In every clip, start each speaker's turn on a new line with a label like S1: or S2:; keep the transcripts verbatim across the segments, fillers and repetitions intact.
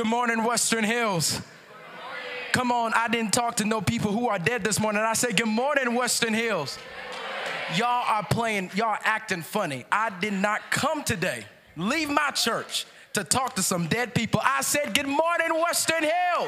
S1: Good morning, Western Hills. Come on, I didn't talk to no people who are dead this morning. I said, good morning, Western Hills. Y'all are playing, y'all acting funny. I did not come today, leave my church, to talk to some dead people. I said, good morning, Western Hills.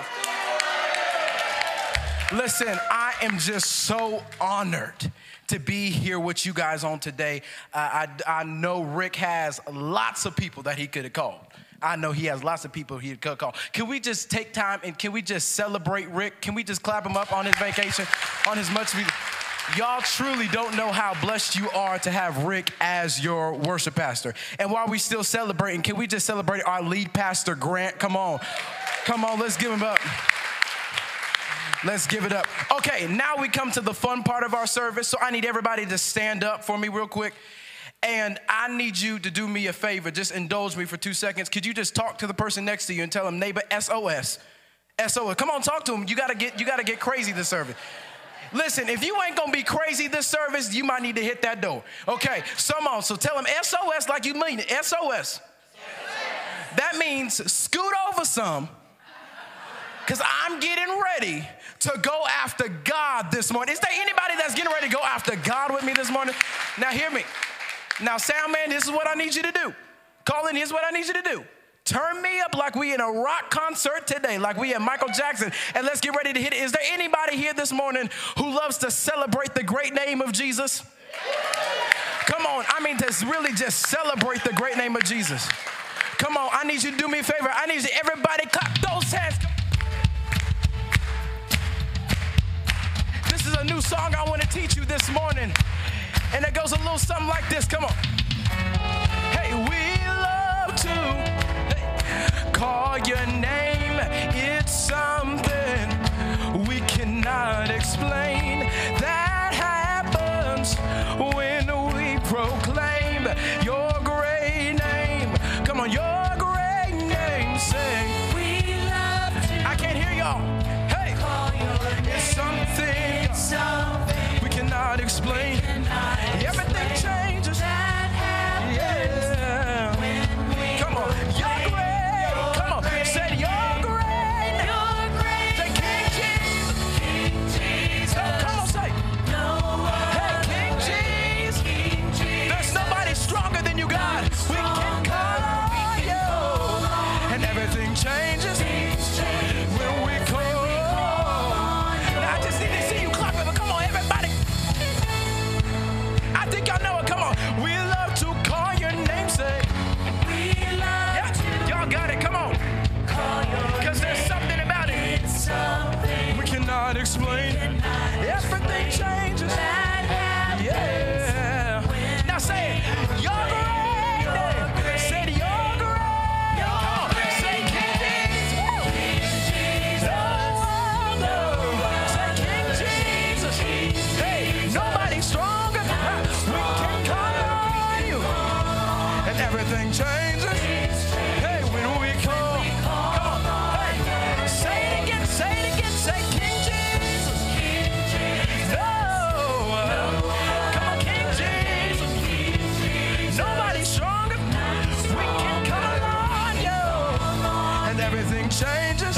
S1: Listen, I am just so honored to be here with you guys on today. Uh, I, I know Rick has lots of people that he could have called. I know he has lots of people he could call. Can we just take time and can we just celebrate Rick? Can we just clap him up on his vacation, on his much? Y'all truly don't know how blessed you are to have Rick as your worship pastor. And while we still celebrating, can we just celebrate our lead pastor, Grant? Come on. Come on, let's give him up. Let's give it up. Okay, now we come to the fun part of our service. So I need everybody to stand up for me real quick. And I need you to do me a favor. Just indulge me for two seconds. Could you just talk to the person next to you and tell them, neighbor, S O S. S O S. Come on, talk to them. You gotta get, you gotta get crazy this service. Listen, if you ain't gonna be crazy this service, you might need to hit that door. Okay, come on. So tell them S O S like you mean it. S O S. That means scoot over some, because I'm getting ready to go after God this morning. Is there anybody that's getting ready to go after God with me this morning? Now hear me. Now, sound man, this is what I need you to do. Colin, here's what I need you to do. Turn me up like we in a rock concert today, like we at Michael Jackson, and let's get ready to hit it. Is there anybody here this morning who loves to celebrate the great name of Jesus? Come on, I mean, to really just celebrate the great name of Jesus. Come on, I need you to do me a favor. I need you, everybody clap those hands. This is a new song I want to teach you this morning. And it goes a little something like this. Come on. Hey, we love to hey, call your name. It's something we cannot explain. That happens when we proclaim your great name. Come on, your great name. Say, we love to. I can't hear y'all. Hey, call your name. It's something, it's something we cannot explain. Everything changes. Yeah. Come on. You're great. Come on. Say you're great. You're great. Say King Jesus. King Jesus. Come on, say. Hey, King Jesus. King Jesus. There's nobody stronger than you, God. We can call on you. And everything changes when we call. Now I just need to see you clapping, but come on, everybody. I think y'all know it. Come on. We love to call your name. Say, we love yeah. to. Y'all got it. Come on. Because there's something about it. It's something we cannot explain. Cannot Everything explain. Changes. Yeah. Now say it. You're great. You're great. Say it. You're great. You're Come on. Great. Say King Jesus. King Jesus. Oh, no. Say King Jesus. Jesus. Hey, nobody's stronger. Everything changes. Hey, when we call. Come on. Hey, say it again. Say it again. Say King Jesus. King Jesus. No. Come on, King Jesus. Nobody's stronger. We can call on you. And everything changes.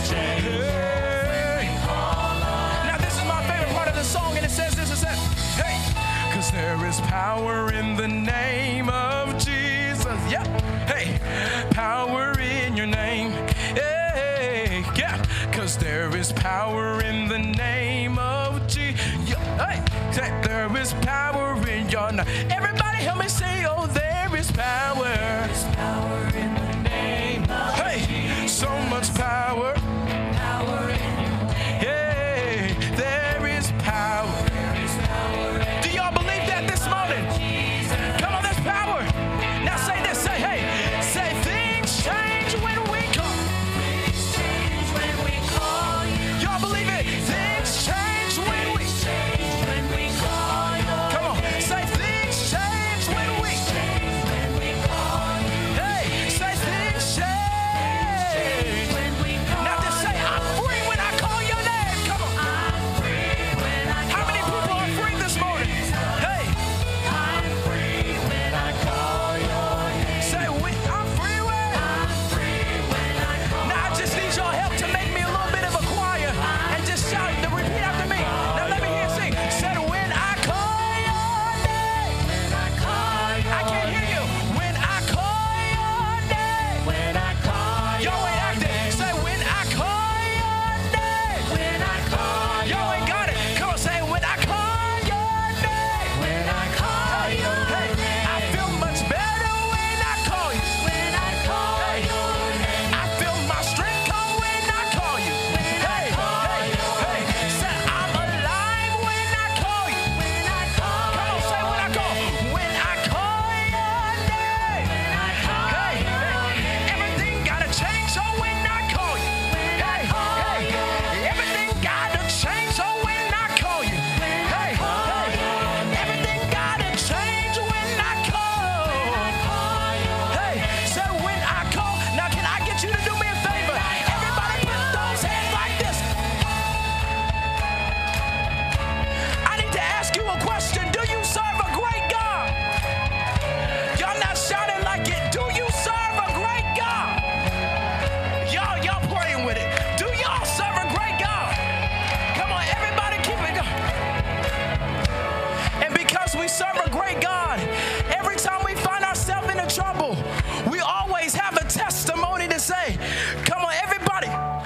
S1: Hey. Now, this is my favorite part of the song, and it says this. It says, hey, because there is power in the name of Jesus. Yeah, hey, power in your name. Hey, yeah, because there is power in the name of Jesus. Yeah, hey, there is power in your name. Everybody help me say, oh, there is power. There is power in the name of hey, Jesus. So much power. Power in your name. Hey, there is power. There is power in Do y'all believe that this morning? Jesus. Come on, there's power. Now say this, say, hey, say things change when we call. Things change when we call you. Y'all believe it? Things change when we change when we call you. Come on, say things change when we change when we call you. Hey, say things change when we call you. Now serve a great God. Every time we find ourselves in a trouble, we always have a testimony to say. Come on, everybody.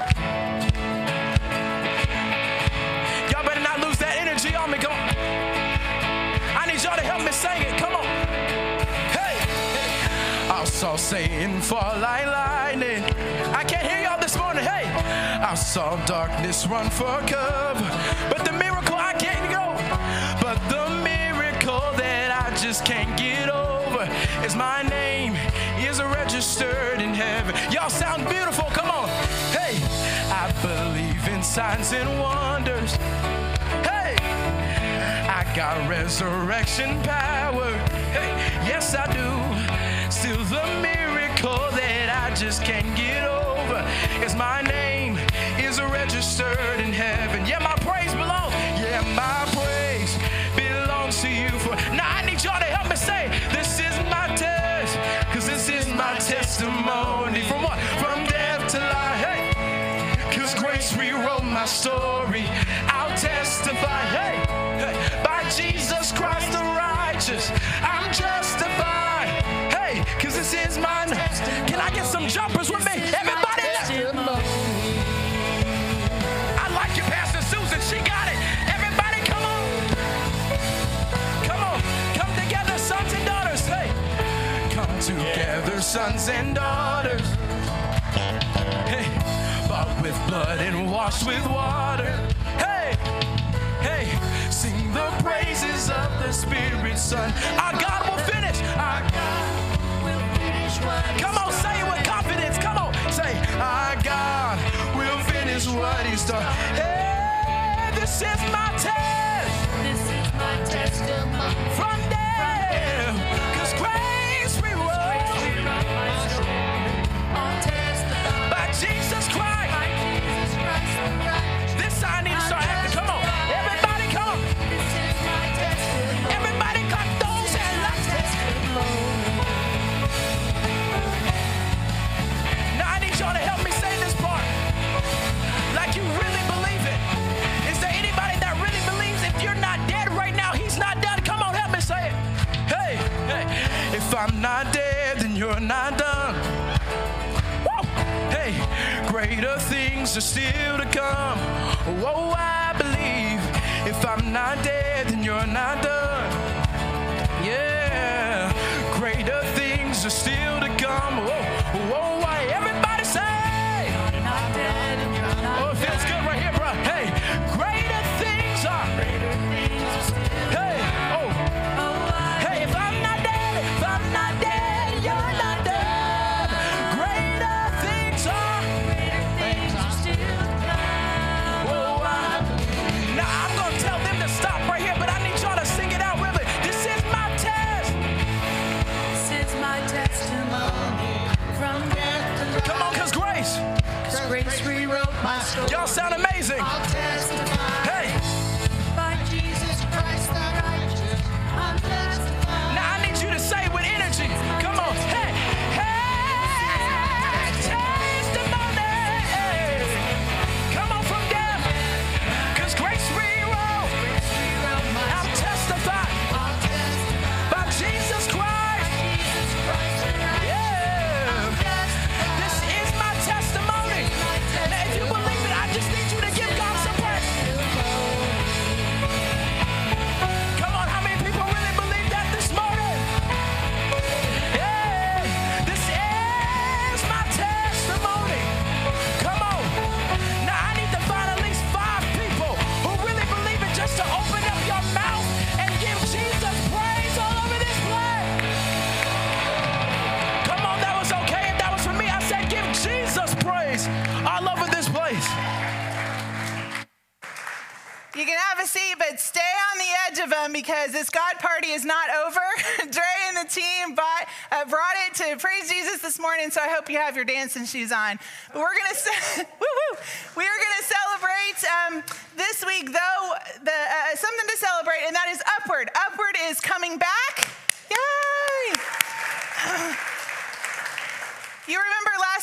S1: Y'all better not lose that energy on me. Come on. I need y'all to help me sing it. Come on. Hey. I saw Satan fall like lightning. I can't hear y'all this morning. Hey. I saw darkness run for cover. But the miracle I can't go. But the miracle that I just can't get over is my name is registered in heaven. Y'all sound beautiful. Come on. Hey. I believe in signs and wonders. Hey. I got resurrection power. Hey. Yes, I do. Still the miracle that I just can't get over is my name is registered in heaven. Yeah, my praise belongs. Yeah, my praise belongs to you. For now, I need y'all to help me say, this is my test, because this is my testimony. From what? From death to life. Hey, because grace rewrote my story. I'll testify. Hey, hey, by Jesus Christ the righteous, I'm justified. Hey, because this is mine. Can I get some jumpers with me? Everybody. I like you, Pastor Susan. She got it. Everybody, come on. Come on. Come together, sons and daughters. Hey. Come together, sons and daughters. Hey. Bought with blood and washed with water. Hey. Hey. Sing the praises of the Spirit's Son. Our God will finish. Our God will finish what Come on, say it with confidence. Come on. Say, our God will finish what He's done. Hey, this is my test.
S2: This is my testimony.
S1: From death, because grace rewrote
S2: my story. I'll testify.
S1: By Jesus Christ.
S2: By Jesus Christ the righteous.
S1: This I need to start acting. Come on. Everybody come on.
S2: This is my testimony.
S1: Everybody clap those hands.
S2: My testimony.
S1: Now I need y'all to help me say this part. Like you really believe it. Is there anybody that really believes if you're not dead right now, He's not done? Come on, help me say it. Hey, hey. If I'm not dead, then you're not done. Woo! Hey, greater things are still to come. Whoa, I believe. If I'm not dead, then you're not done. Yeah, greater things are still to come. Whoa, whoa, why? Everybody say.
S2: I'm not dead and you're not
S1: Oh, it feels good right here, bro. Hey, greater things are.
S2: greater things are still.
S1: Hey, oh,
S2: Oh, I
S1: hey, if I'm not dead, if I'm not dead, you're not dead. Greater things are.
S2: greater things are still to come.
S1: Whoa, I, now I'm gonna tell them to stop right here, but I need y'all to sing it out with me. This is my test.
S2: This is my testimony. From death to life.
S1: Come on, cause grace.
S2: 'Cause grace rewrote my story.
S1: Y'all sound amazing.
S2: I'll testify.
S1: Hey,
S2: By Jesus Christ the righteous, I'm testifying.
S1: now I need you to say with energy. Come on, hey, hey, testimony. Come on from death, cause grace rewrote.
S2: Grace rewrote my
S1: I'm
S2: story.
S1: testifying
S2: I'll testify.
S1: by Jesus Christ.
S2: Jesus Christ the righteous,
S1: Yeah,
S2: I'm testifying.
S1: this is my testimony. Now, if you believe it, I just need you to give God some praise. Come on, how many people really believe that this morning? Yeah, this is my testimony. Come on. Now, I need to find at least five people who really believe it just to open up your mouth and give Jesus praise all over this place. Come on, that was okay. If that was for me, I said give Jesus praise all over this place.
S3: You can have a seat, but stay on the edge of them because this God party is not over. Dre and the team bought, uh, brought it to praise Jesus this morning, so I hope you have your dancing shoes on. But we're gonna, ce- woo-hoo. we are gonna celebrate um, this week, though, the uh, something to celebrate, and that is Upward. Upward is coming back. Yay! You remember last week we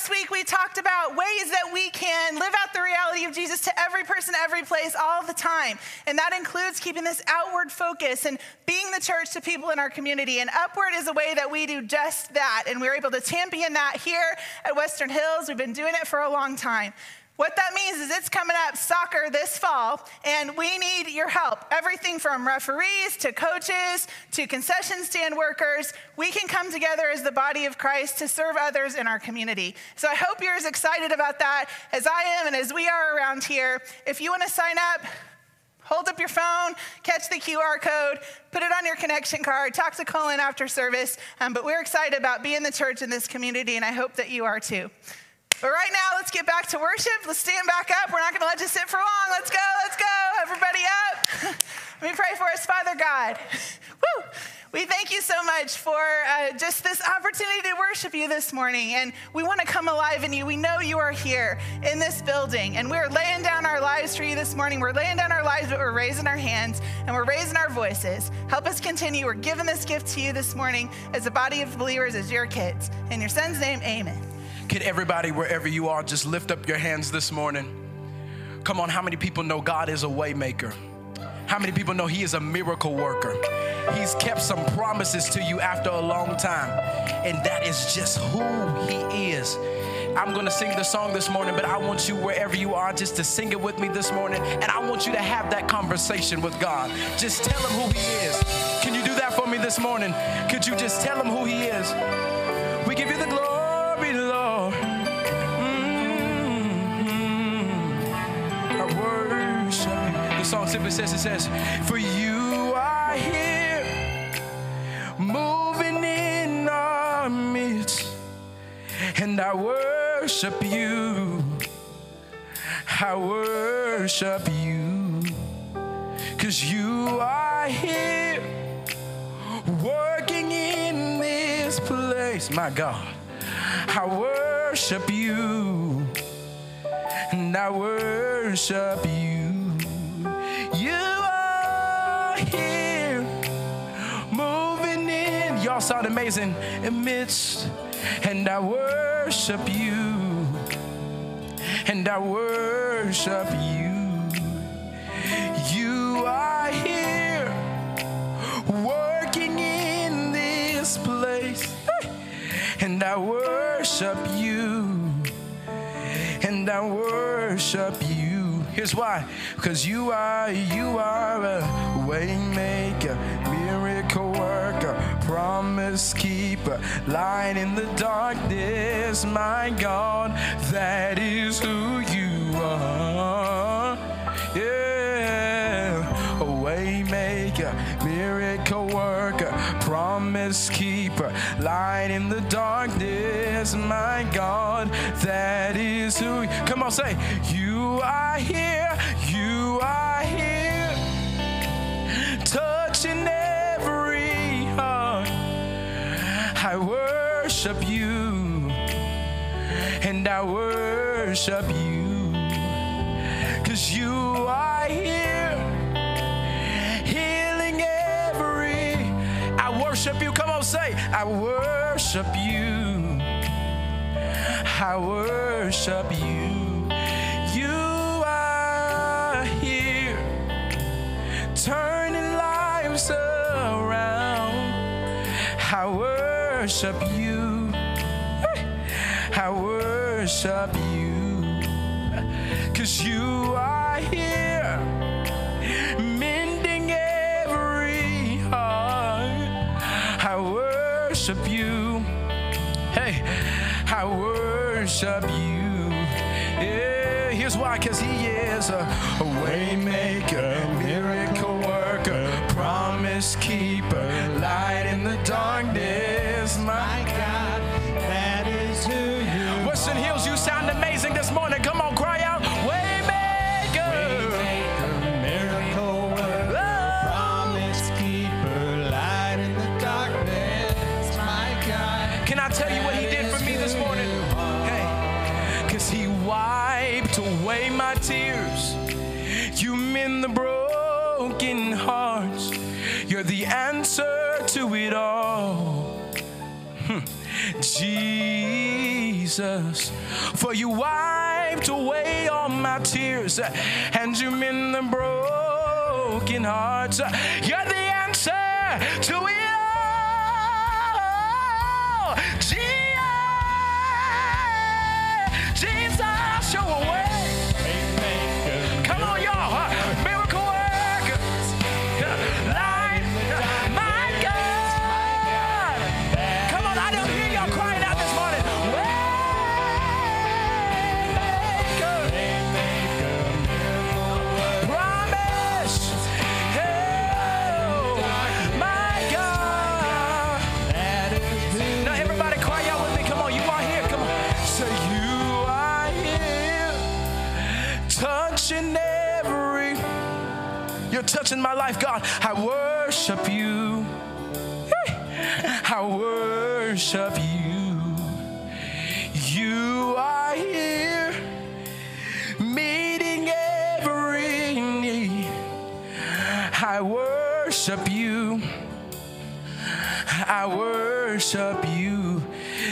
S3: talked about ways that we can live out the reality of Jesus to every person, every place, all the time. And that includes keeping this outward focus and being the church to people in our community. And Upward is a way that we do just that. And we're able to champion that here at Western Hills. We've been doing it for a long time. What that means is it's coming up soccer this fall, and we need your help. Everything from referees to coaches to concession stand workers. We can come together as the body of Christ to serve others in our community. So I hope you're as excited about that as I am and as we are around here. If you want to sign up, hold up your phone, catch the Q R code, put it on your connection card, talk to Colin after service. Um, but we're excited about being the church in this community, and I hope that you are too. But right now, let's get back to worship. Let's stand back up. We're not going to let you sit for long. Let's go, let's go. Everybody up. Let me pray for us, Father God. Woo! We thank you so much for uh, just this opportunity to worship you this morning. And we want to come alive in you. We know you are here in this building. And we're laying down our lives for you this morning. We're laying down our lives, but we're raising our hands and we're raising our voices. Help us continue. We're giving this gift to you this morning as a body of believers, as your kids. In your son's name, amen.
S1: Could everybody, wherever you are, just lift up your hands this morning? Come on, how many people know God is a way maker? How many people know he is a miracle worker? He's kept some promises to you after a long time, and that is just who he is. I'm gonna sing the song this morning, but I want you, wherever you are, just to sing it with me this morning, and I want you to have that conversation with God. Just tell him who he is. Can you do that for me this morning? Could you just tell him who he is? We give you the glory, Lord. Mm-hmm. I worship you. The song simply says, it says, for you are here, moving in our midst, and I worship you. I worship you, 'cause you are here, working in this place. My God, I worship you, and I worship you. You are here, moving in, y'all sound amazing, amidst, and I worship you, and I worship you. You are here, working in this place, and I worship you, and I worship you. Here's why, because you are, you are a way maker, miracle worker, promise keeper, light in the darkness, my God, that is who you are. Yeah, a way maker, miracle worker, promise keeper, light in the darkness, my God, that is who you. Come on, say, you are here, you are here, touching every heart. I worship you, and I worship you, 'cause you are here, healing every. I worship you. Come on, say, I worship you, I worship you. You are here, turning lives around. I worship you, I worship you, 'cause you are here, mending every heart. I worship you, hey, I worship you. Yeah, here's why, 'cause he is a, a way maker, miracle worker, promise keeper, light in the darkness, my God, that is who you are. Western Hills, you sound amazing this morning. Come on, cry out, way maker, way maker, miracle worker, oh, promise keeper, light in the darkness, my God. Can I tell you what he did for me this morning? Hey, 'cause he wiped away my tears. You mend the broken hearts. You're the answer to it all. Jesus, for you wiped away all my tears and you mend the broken hearts. You're the answer to it all. Jesus, Jesus, show a way. Come on, y'all. Huh? Miracle worker. Light, my God. Come on, I don't hear y'all crying out this morning. Waymaker. Promise. Oh, my God. Now everybody cry out with me. Come on, you are here. Come on. Say you are here. Touching every. You're touching my life, God. I worship you. I worship you. You are here, meeting every need. I worship you. I worship you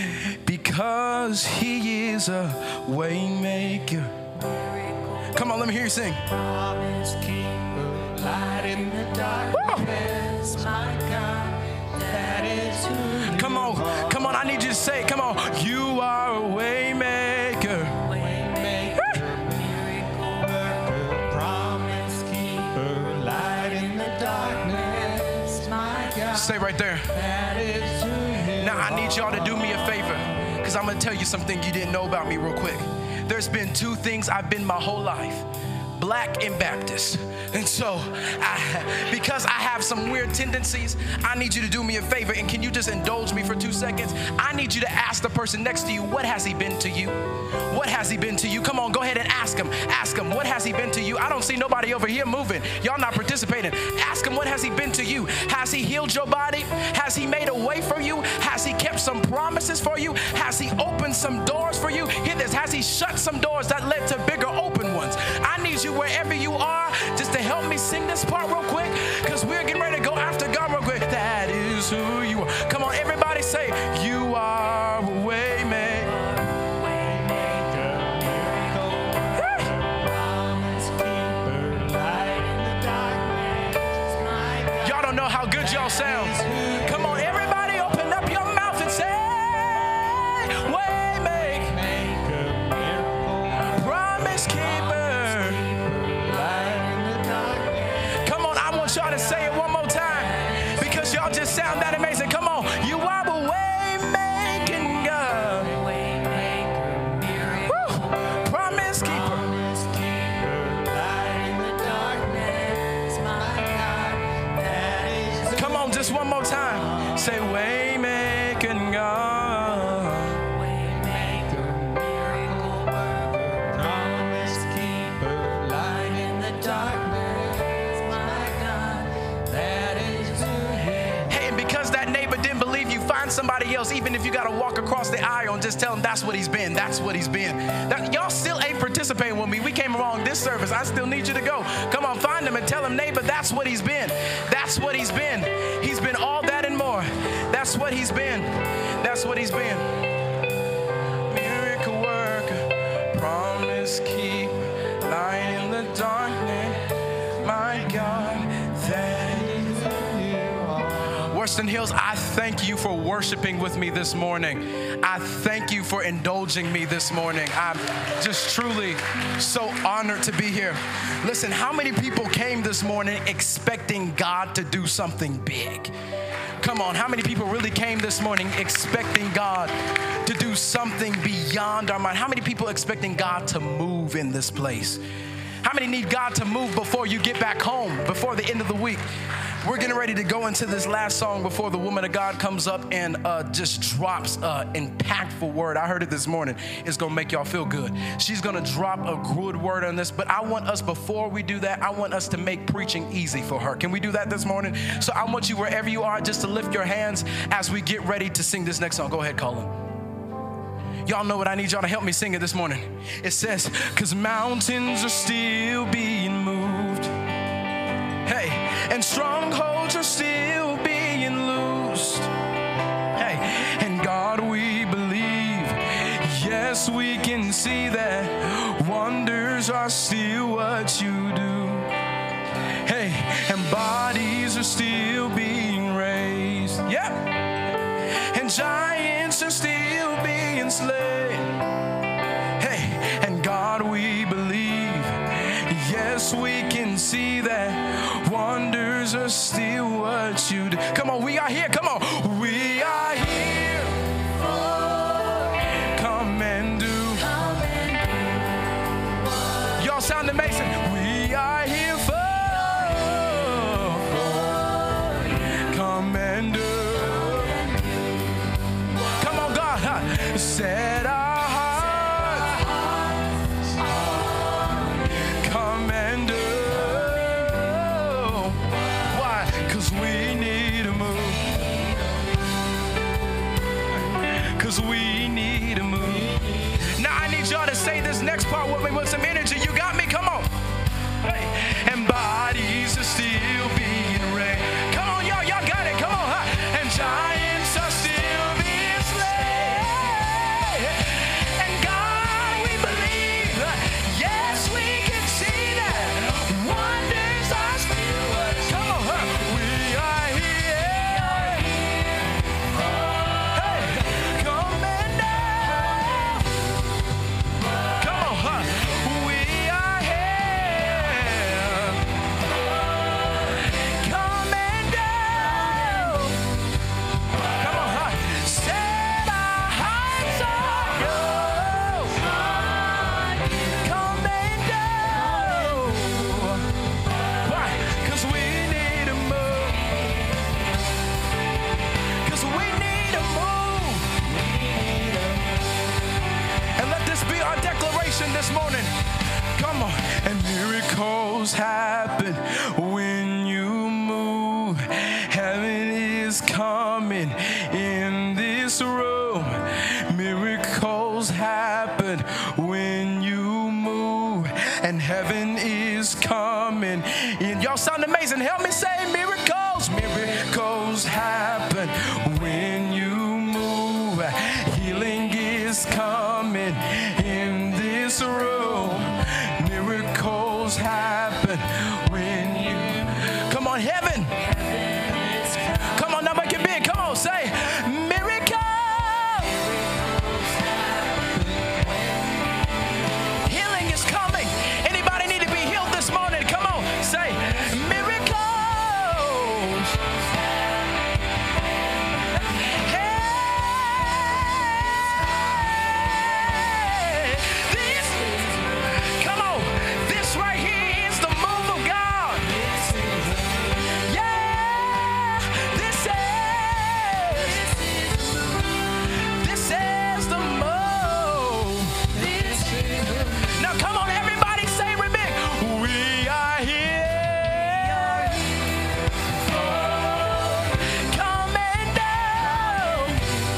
S1: because He is a way maker. Come on, let me hear you sing.
S2: Promise keeper, light in the darkness, my God, that is who you
S1: Come on,
S2: are.
S1: come on, I need you to say it. Come on. You are a way maker.
S2: Waymaker, miracle worker, promise keeper, light in the darkness, my God,
S1: Stay right there.
S2: that is who you
S1: Now, I need y'all to do me a favor because I'm going to tell you something you didn't know about me real quick. There's been two things I've been my whole life. Black and Baptist. And so, I, because I have some weird tendencies, I need you to do me a favor. And can you just indulge me for two seconds? I need you to ask the person next to you, what has he been to you? What has he been to you? Come on, go ahead and ask him. Ask him, what has he been to you? I don't see nobody over here moving. Y'all not participating. Ask him, what has he been to you? Has he healed your body? Has he made a way for you? Has he kept some promises for you? Has he opened some doors for you? Hear this. Has he shut some doors that led to bigger open ones? I need you wherever you are just to help me sing this part real quick because we're getting ready to go after God real quick. That is who you are. Come on, everybody say, you are a way maker.
S2: Waymaker, miracle worker, promise keeper, light in the darkness, my God.
S1: Y'all don't know how good y'all sound. Come on, everybody open up your mouth and say, way maker,
S2: Waymaker, miracle worker,
S1: promise keeper.
S2: light in the darkness.
S1: Come on, I want y'all to say it one more time because y'all just sound that amazing. Come on, you are a way making God.
S2: Waymaker, miracle
S1: Woo. Promise keeper.
S2: promise keeper, light in the darkness, my God, that is
S1: Come on, just one more time. Say way making God.
S2: Waymaker, miracle worker, promise keeper, light in the darkness, my God, that is who you are.
S1: Hey, and because that neighbor didn't believe you, find somebody else, even if you got to walk across the aisle and just tell them that's what he's been. That's what he's been. That, y'all still ain't participating with me. We came along this service. I still need you to go. Come on, find him and tell him, neighbor, that's what he's been. That's what he's been. He's been all that and more. That's what he's been. That's what he's been. Miracle worker, promise keep, light in the darkness. My God, that is who you are. Western Hills, I thank you for worshiping with me this morning. I thank you for indulging me this morning. I'm just truly so honored to be here. Listen, how many people came this morning expecting God to do something big? Come on, how many people really came this morning expecting God to do something beyond our mind? How many people expecting God to move in this place? How many need God to move before you get back home, before the end of the week? We're getting ready to go into this last song before the woman of God comes up and uh, just drops an impactful word. I heard it this morning. It's going to make y'all feel good. She's going to drop a good word on this, but I want us, before we do that, I want us to make preaching easy for her. Can we do that this morning? So I want you, wherever you are, just to lift your hands as we get ready to sing this next song. Go ahead, Colin. Y'all know what I need y'all to help me sing it this morning. It says, because mountains are still being moved. Hey, and strongholds are still being loosed. Hey, and God Yes, we can see that wonders are still what you do. Hey, and bodies are still being raised. Yep. And giants are still being slain. Hey, and God, we believe. Yes, we can see that wonders are still what you do. Come on, we are here. Come on. We are here. Come and do. Y'all sound amazing. We are here for. Come and do. Come on, God. Set our hearts. Come and do. Why? Because we need a move. Because we need a move. Now I need y'all to say this next part with me with some energy. You got me? Come on. Hey. And bodies are still being raised. Come on, y'all. Y'all got it. Come on. Huh? And giants are still being slain. And God, we believe. Yes, we can see that wonders are still what. Come on. Huh? We are here. Hey. Come and down. Come on. Huh? We are here. Come and down. Come on, huh? Set our hearts on you. Come and down. Why? Because we need a move. Because we need a move. And let this be our declaration this morning. Come on. And miracles happen when you move. Heaven is coming in this room. Miracles happen when you move. And heaven is coming in. Y'all sound amazing. Help me say miracles. Miracles happen when you move. Healing is coming in this room. Miracles happen when you. Come on, heaven. Come on, now make it big. Come on, say miracle. Healing is coming. Anybody need to be healed this morning? Come on, say miracles. Hey, this, come on, this right here is the move of God. Yeah, this is, this is the move. Now come on, everybody, say it big. We are here. Come and down.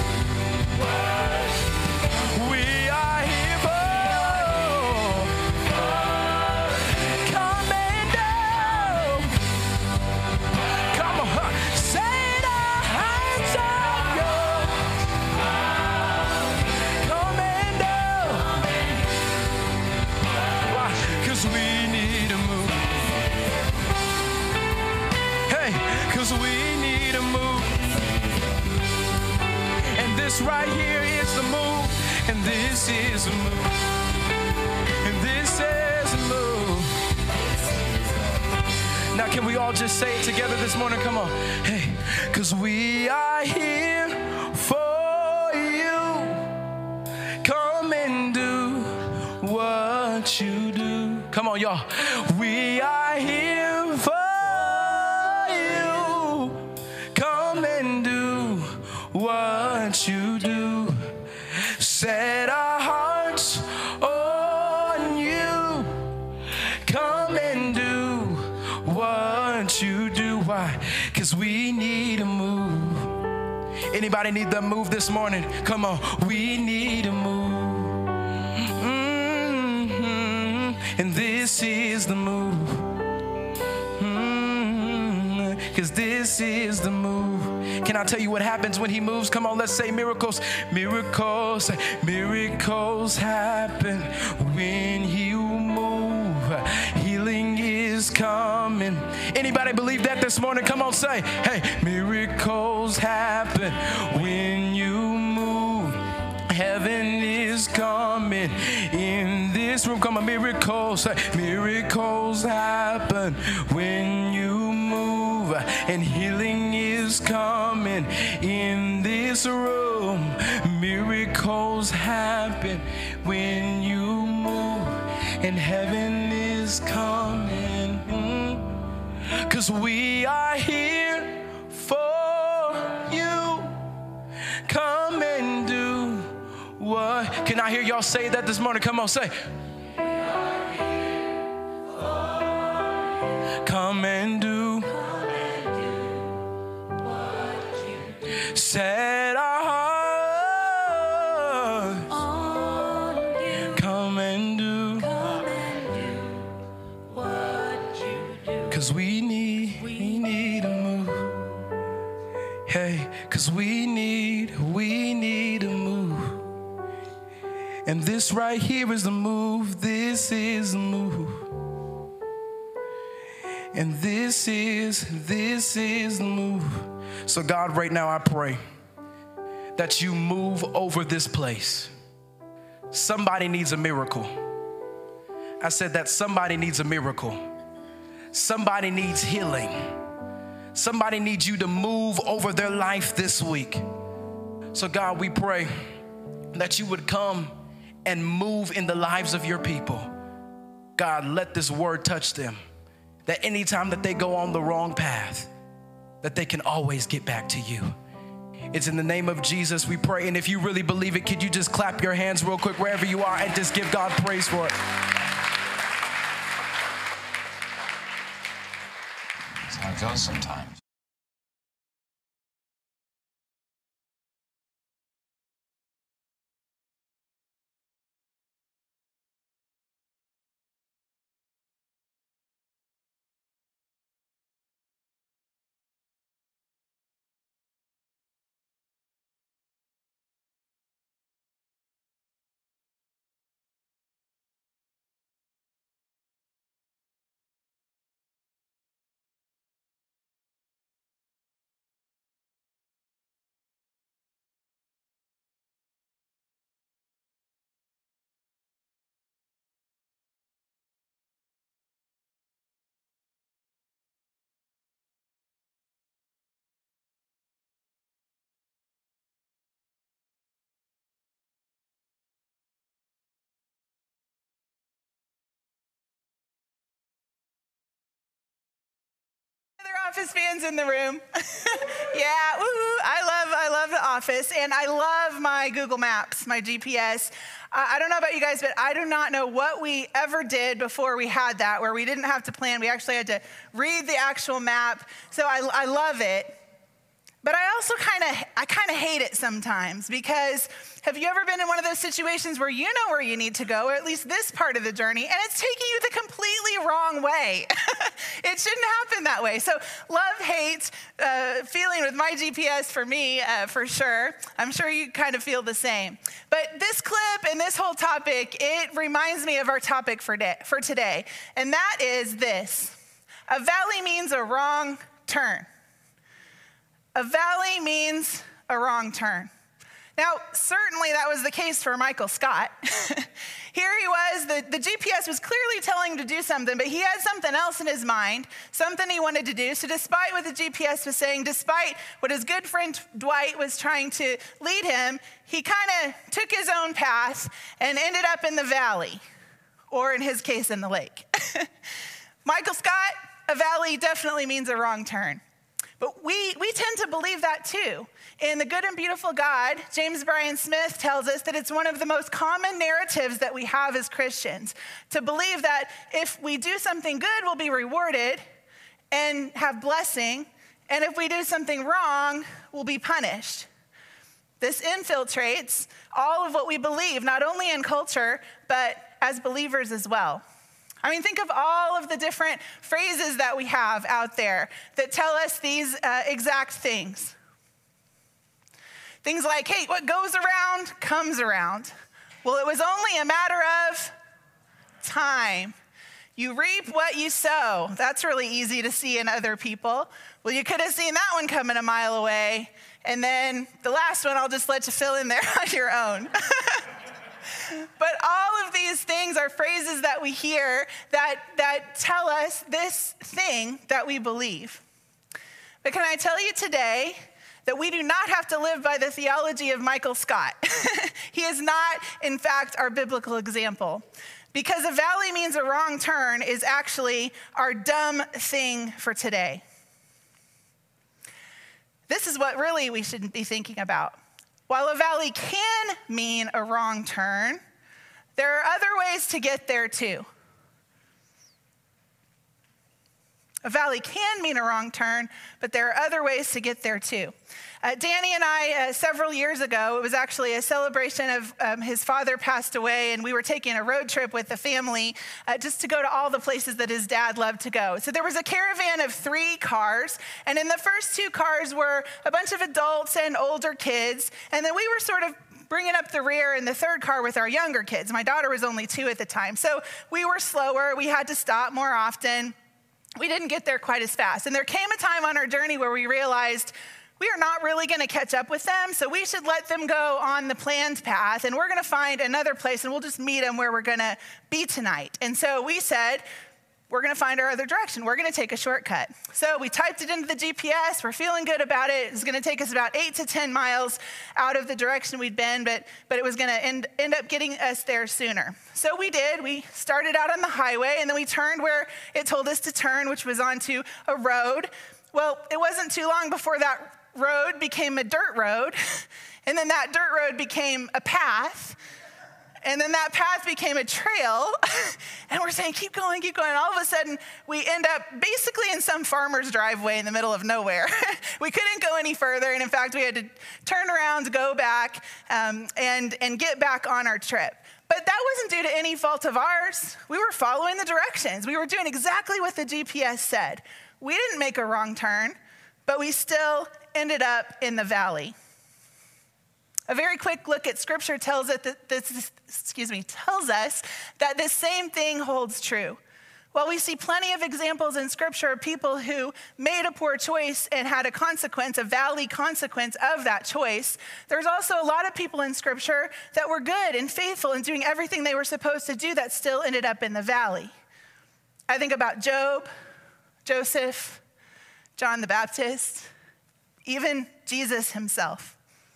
S1: We are here for. Come and down. Come on, huh? Set our hearts on you. Come and down. Why? Because we need a move. Hey, because we need a move. And this right here is the move. And this is a move. And this is a move. Now can we all just say it together this morning? Come on. Hey, because we are here for you. Come and do what you do. Come on, y'all. We are here for you. Come and do what you do. Set our hearts on you. Come and do what you do. Why? Because we need a move. Anybody need the move this morning? Come on. We need a move. Mm-hmm. And this is the move. Mm-hmm. Because this is the move. Can I tell you what happens when he moves? Come on, let's say miracles. Miracles, miracles happen when you move. Healing is coming. Anybody believe that this morning? Come on, say, hey, miracles happen when you move. Heaven is coming in this room. Come on, miracles, say, miracles happen when you move. And healing is coming in this room. Miracles happen when you move. And heaven is coming. Mm. 'Cause we are here for you. Come and do what? Can I hear y'all say that this morning? Come on, say. Come and do. Set our hearts on you. Come and do. Come and do what you do. 'Cause we need, we need a move. Hey, 'cause we need, we need a move. And this right here is the move. This is the move. And this is, this is the move. So God, right now I pray that you move over this place. Somebody needs a miracle. I said that somebody needs a miracle. Somebody needs healing. Somebody needs you to move over their life this week. So God, we pray that you would come and move in the lives of your people. God, let this word touch them. That anytime that they go on the wrong path, that they can always get back to you. It's in the name of Jesus we pray. And if you really believe it, could you just clap your hands real quick wherever you are and just give God praise for it?
S4: That's how it goes sometimes.
S3: Office fans in the room. Yeah, woo-hoo. I love, I love The Office, and I love my Google Maps, my G P S. Uh, I don't know about you guys, but I do not know what we ever did before we had that, where we didn't have to plan. We actually had to read the actual map. So I, I love it. But I also kind of, I kind of hate it sometimes, because have you ever been in one of those situations where you know where you need to go, or at least this part of the journey, and it's taking you the completely wrong way? It shouldn't happen that way. So love, hate, uh, feeling with my G P S for me, uh, for sure. I'm sure you kind of feel the same. But this clip and this whole topic, it reminds me of our topic for, day, for today, and that is this. A valley means a wrong turn. A valley means a wrong turn. Now, certainly that was the case for Michael Scott. Here he was, the, the G P S was clearly telling him to do something, but he had something else in his mind, something he wanted to do. So despite what the G P S was saying, despite what his good friend Dwight was trying to lead him, he kind of took his own path and ended up in the valley, or in his case, in the lake. Michael Scott, a valley definitely means a wrong turn. But we, we tend to believe that too. In The Good and Beautiful God, James Bryan Smith tells us that it's one of the most common narratives that we have as Christians, to believe that if we do something good, we'll be rewarded and have blessing, and if we do something wrong, we'll be punished. This infiltrates all of what we believe, not only in culture, but as believers as well. I mean, think of all of the different phrases that we have out there that tell us these uh, exact things. Things like, hey, what goes around comes around. Well, it was only a matter of time. You reap what you sow. That's really easy to see in other people. Well, you could have seen that one coming a mile away. And then the last one, I'll just let you fill in there on your own. But all of these things are phrases that we hear that, that tell us this thing that we believe. But can I tell you today that we do not have to live by the theology of Michael Scott. He is not, in fact, our biblical example. Because a valley means a wrong turn is actually our dumb thing for today. This is what really we should be thinking about. While a valley can mean a wrong turn, there are other ways to get there too. A valley can mean a wrong turn, but there are other ways to get there too. Uh, Danny and I, uh, several years ago, it was actually a celebration of um, his father passed away, and we were taking a road trip with the family uh, just to go to all the places that his dad loved to go. So there was a caravan of three cars, and in the first two cars were a bunch of adults and older kids, and then we were sort of bringing up the rear in the third car with our younger kids. My daughter was only two at the time, so we were slower. We had to stop more often. We didn't get there quite as fast. And there came a time on our journey where we realized we are not really going to catch up with them, so we should let them go on the planned path, and we're going to find another place, and we'll just meet them where we're going to be tonight. And so we said, we're going to find our other direction. We're going to take a shortcut. So we typed it into the G P S. We're feeling good about it. It's going to take us about eight to ten miles out of the direction we'd been, but, but it was going to end, end up getting us there sooner. So we did. We started out on the highway, and then we turned where it told us to turn, which was onto a road. Well, it wasn't too long before that road became a dirt road, and then that dirt road became a path, and then that path became a trail, and we're saying, keep going, keep going. And all of a sudden, we end up basically in some farmer's driveway in the middle of nowhere. We couldn't go any further, and in fact, we had to turn around, go back, um, and, and get back on our trip. But that wasn't due to any fault of ours. We were following the directions. We were doing exactly what the G P S said. We didn't make a wrong turn, but we still ended up in the valley. A very quick look at scripture tells it that this, excuse me, tells us that this same thing holds true. While we see plenty of examples in scripture of people who made a poor choice and had a consequence, a valley consequence of that choice, there's also a lot of people in scripture that were good and faithful and doing everything they were supposed to do that still ended up in the valley. I think about Job, Joseph, John the Baptist, even Jesus himself.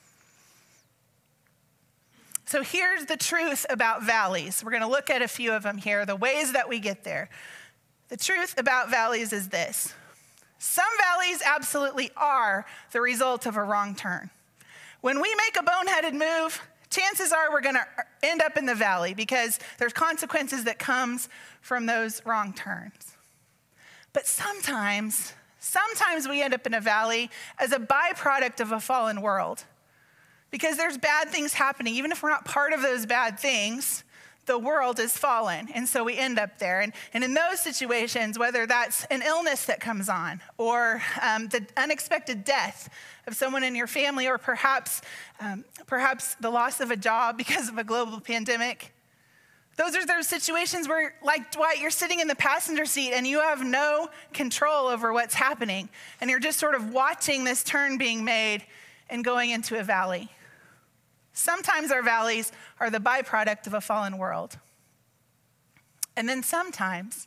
S3: So here's the truth about valleys. We're going to look at a few of them here, the ways that we get there. The truth about valleys is this. Some valleys absolutely are the result of a wrong turn. When we make a boneheaded move, chances are we're going to end up in the valley because there's consequences that comes from those wrong turns. But sometimes, sometimes we end up in a valley as a byproduct of a fallen world. Because there's bad things happening. Even if we're not part of those bad things, the world is fallen. And so we end up there. And, and in those situations, whether that's an illness that comes on or um, the unexpected death of someone in your family, or perhaps, um, perhaps the loss of a job because of a global pandemic, those are those situations where, like Dwight, you're sitting in the passenger seat and you have no control over what's happening. And you're just sort of watching this turn being made and going into a valley. Sometimes our valleys are the byproduct of a fallen world. And then sometimes,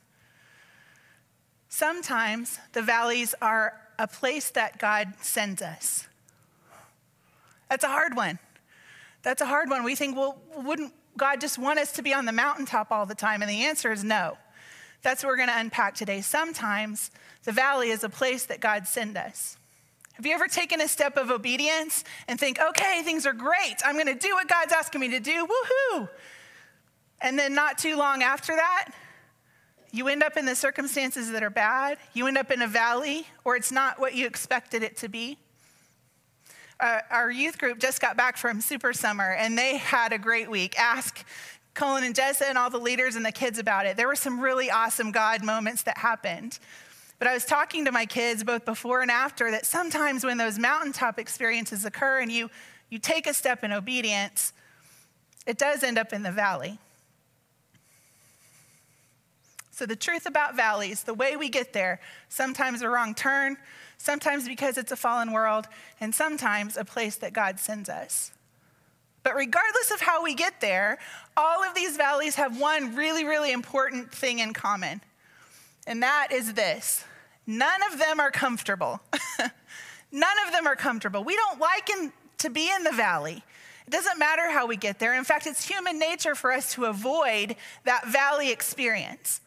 S3: sometimes the valleys are a place that God sends us. That's a hard one. That's a hard one. We think, well, wouldn't God just want us to be on the mountaintop all the time? And the answer is no. That's what we're going to unpack today. Sometimes the valley is a place that God sends us. Have you ever taken a step of obedience and think, okay, things are great. I'm going to do what God's asking me to do. Woohoo! And then not too long after that, you end up in the circumstances that are bad. You end up in a valley, or it's not what you expected it to be. Uh, our youth group just got back from Super Summer, and they had a great week. Ask Colin and Jessa and all the leaders and the kids about it. There were some really awesome God moments that happened. But I was talking to my kids both before and after that sometimes when those mountaintop experiences occur and you, you take a step in obedience, it does end up in the valley. So the truth about valleys, the way we get there, sometimes a wrong turn, sometimes because it's a fallen world, and sometimes a place that God sends us. But regardless of how we get there, all of these valleys have one really, really important thing in common. And that is this: none of them are comfortable. None of them are comfortable. We don't like in, to be in the valley. It doesn't matter how we get there. In fact, it's human nature for us to avoid that valley experience.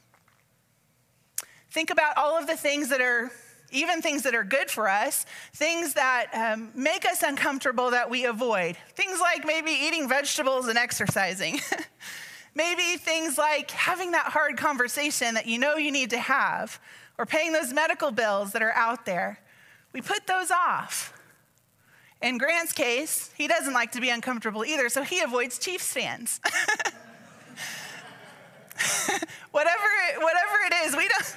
S3: Think about all of the things that are, even things that are good for us, things that um, make us uncomfortable that we avoid. Things like maybe eating vegetables and exercising. Maybe things like having that hard conversation that you know you need to have, or paying those medical bills that are out there. We put those off. In Grant's case, he doesn't like to be uncomfortable either, so he avoids Chiefs fans. whatever, whatever it is, we don't.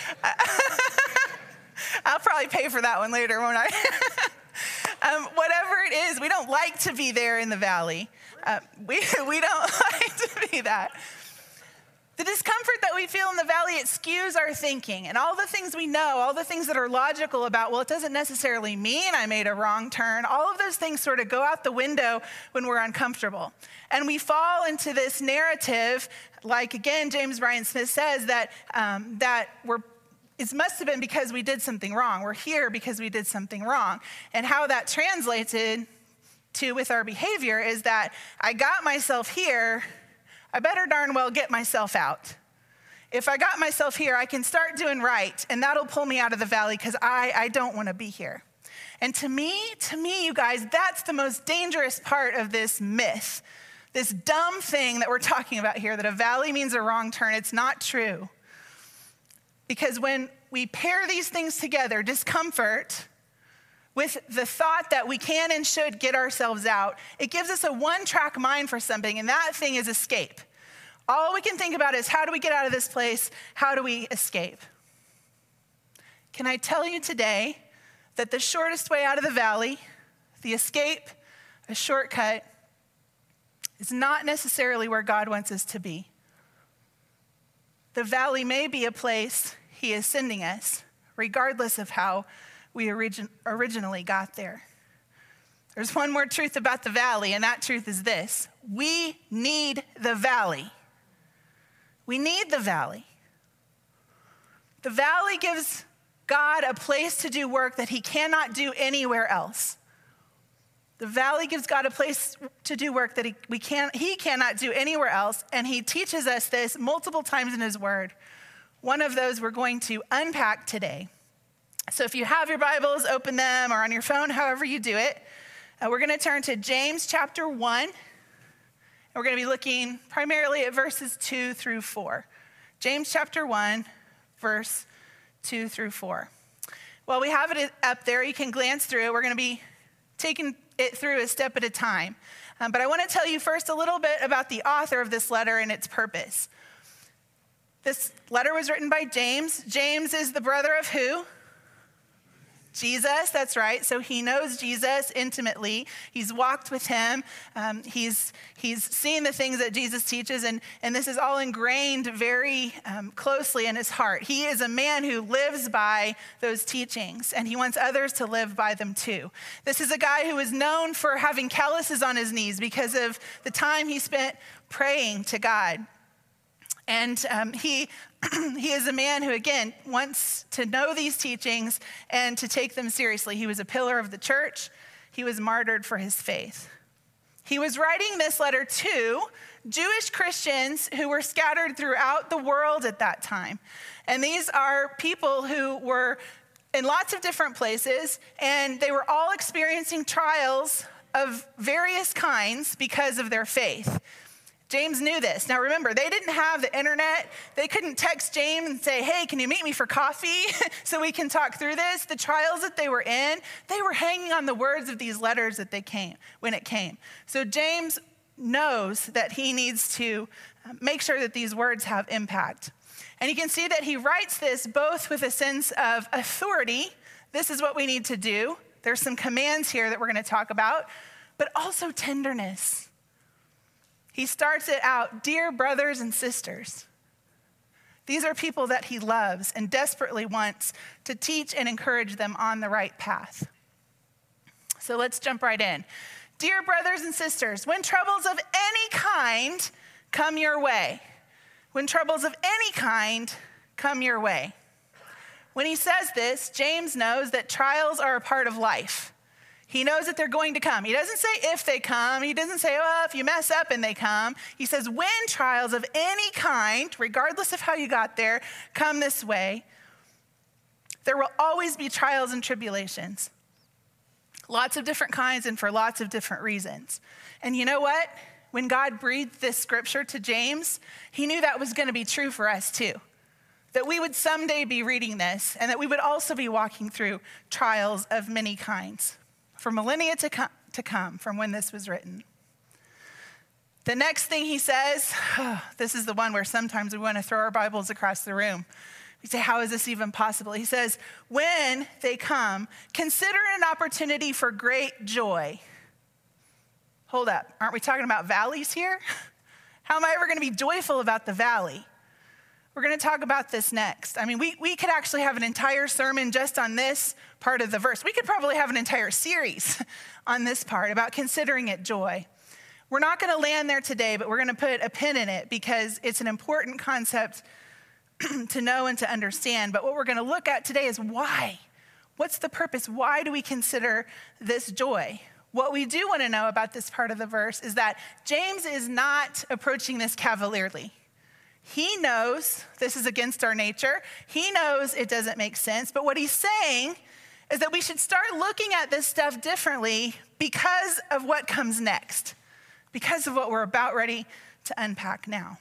S3: I'll probably pay for that one later, won't I? um, whatever it is, we don't like to be there in the valley. Uh, we, we don't like to be that. The discomfort that we feel in the valley, it skews our thinking. And all the things we know, all the things that are logical about, well, it doesn't necessarily mean I made a wrong turn. All of those things sort of go out the window when we're uncomfortable. And we fall into this narrative, like, again, James Bryan Smith says, that, um, that we're it must have been because we did something wrong. We're here because we did something wrong. And how that translated to with our behavior is that I got myself here, I better darn well get myself out. If I got myself here, I can start doing right, and that'll pull me out of the valley because I, I don't want to be here. And to me, to me, you guys, that's the most dangerous part of this myth, this dumb thing that we're talking about here, that a valley means a wrong turn. It's not true. Because when we pair these things together, discomfort with the thought that we can and should get ourselves out, it gives us a one-track mind for something, and that thing is escape. All we can think about is, how do we get out of this place? How do we escape? Can I tell you today that the shortest way out of the valley, the escape, a shortcut, is not necessarily where God wants us to be. The valley may be a place he is sending us, regardless of how we origin- originally got there. There's one more truth about the valley, and that truth is this: we need the valley. We need the valley. The valley gives God a place to do work that he cannot do anywhere else. The valley gives God a place to do work that he, we can, he cannot do anywhere else, and he teaches us this multiple times in his word. One of those we're going to unpack today. So if you have your Bibles, open them, or on your phone, however you do it. Uh, we're going to turn to James chapter one. And we're going to be looking primarily at verses two through four. James chapter one, verse two through four. While we have it up there, you can glance through it. We're going to be taking it through a step at a time. Um, but I want to tell you first a little bit about the author of this letter and its purpose. This letter was written by James. James is the brother of who? Jesus, that's right. So he knows Jesus intimately. He's walked with him. Um, he's he's seen the things that Jesus teaches, and, and this is all ingrained very um, closely in his heart. He is a man who lives by those teachings, and he wants others to live by them too. This is a guy who is known for having calluses on his knees because of the time he spent praying to God. And um, he he is a man who, again, wants to know these teachings and to take them seriously. He was a pillar of the church. He was martyred for his faith. He was writing this letter to Jewish Christians who were scattered throughout the world at that time. And these are people who were in lots of different places, and they were all experiencing trials of various kinds because of their faith. James knew this. Now remember, they didn't have the internet. They couldn't text James and say, hey, can you meet me for coffee so we can talk through this? The trials that they were in, they were hanging on the words of these letters that they came, when it came. So James knows that he needs to make sure that these words have impact. And you can see that he writes this both with a sense of authority. This is what we need to do. There's some commands here that we're going to talk about. but also tenderness. He starts it out, dear brothers and sisters. These are people that he loves and desperately wants to teach and encourage them on the right path. So let's jump right in. Dear brothers and sisters, when troubles of any kind come your way, when troubles of any kind come your way. When he says this, James knows that trials are a part of life. He knows that they're going to come. He doesn't say if they come. He doesn't say, oh, if you mess up and they come. He says when trials of any kind, regardless of how you got there, come this way, there will always be trials and tribulations. Lots of different kinds and for lots of different reasons. And you know what? When God breathed this scripture to James, he knew that was going to be true for us too. That we would someday be reading this and that we would also be walking through trials of many kinds for millennia to come, to come from when this was written. The next thing he says, oh, this is the one where sometimes we want to throw our Bibles across the room. We say, how is this even possible? He says, when they come, consider it an opportunity for great joy. Hold up, aren't we talking about valleys here? How am I ever going to be joyful about the valley? We're going to talk about this next. I mean, we, we could actually have an entire sermon just on this part of the verse. We could probably have an entire series on this part about considering it joy. We're not going to land there today, but we're going to put a pin in it because it's an important concept to know and to understand. But what we're going to look at today is why. What's the purpose? Why do we consider this joy? What we do want to know about this part of the verse is that James is not approaching this cavalierly. He knows this is against our nature. He knows it doesn't make sense. But what he's saying is that we should start looking at this stuff differently because of what comes next, because of what we're about ready to unpack now.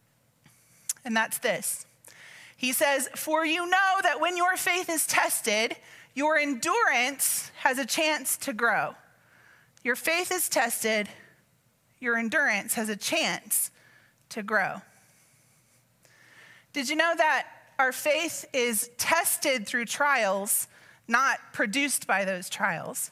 S3: And that's this. He says, for you know that when your faith is tested, your endurance has a chance to grow. Your faith is tested, your endurance has a chance to grow. Did you know that our faith is tested through trials, not produced by those trials?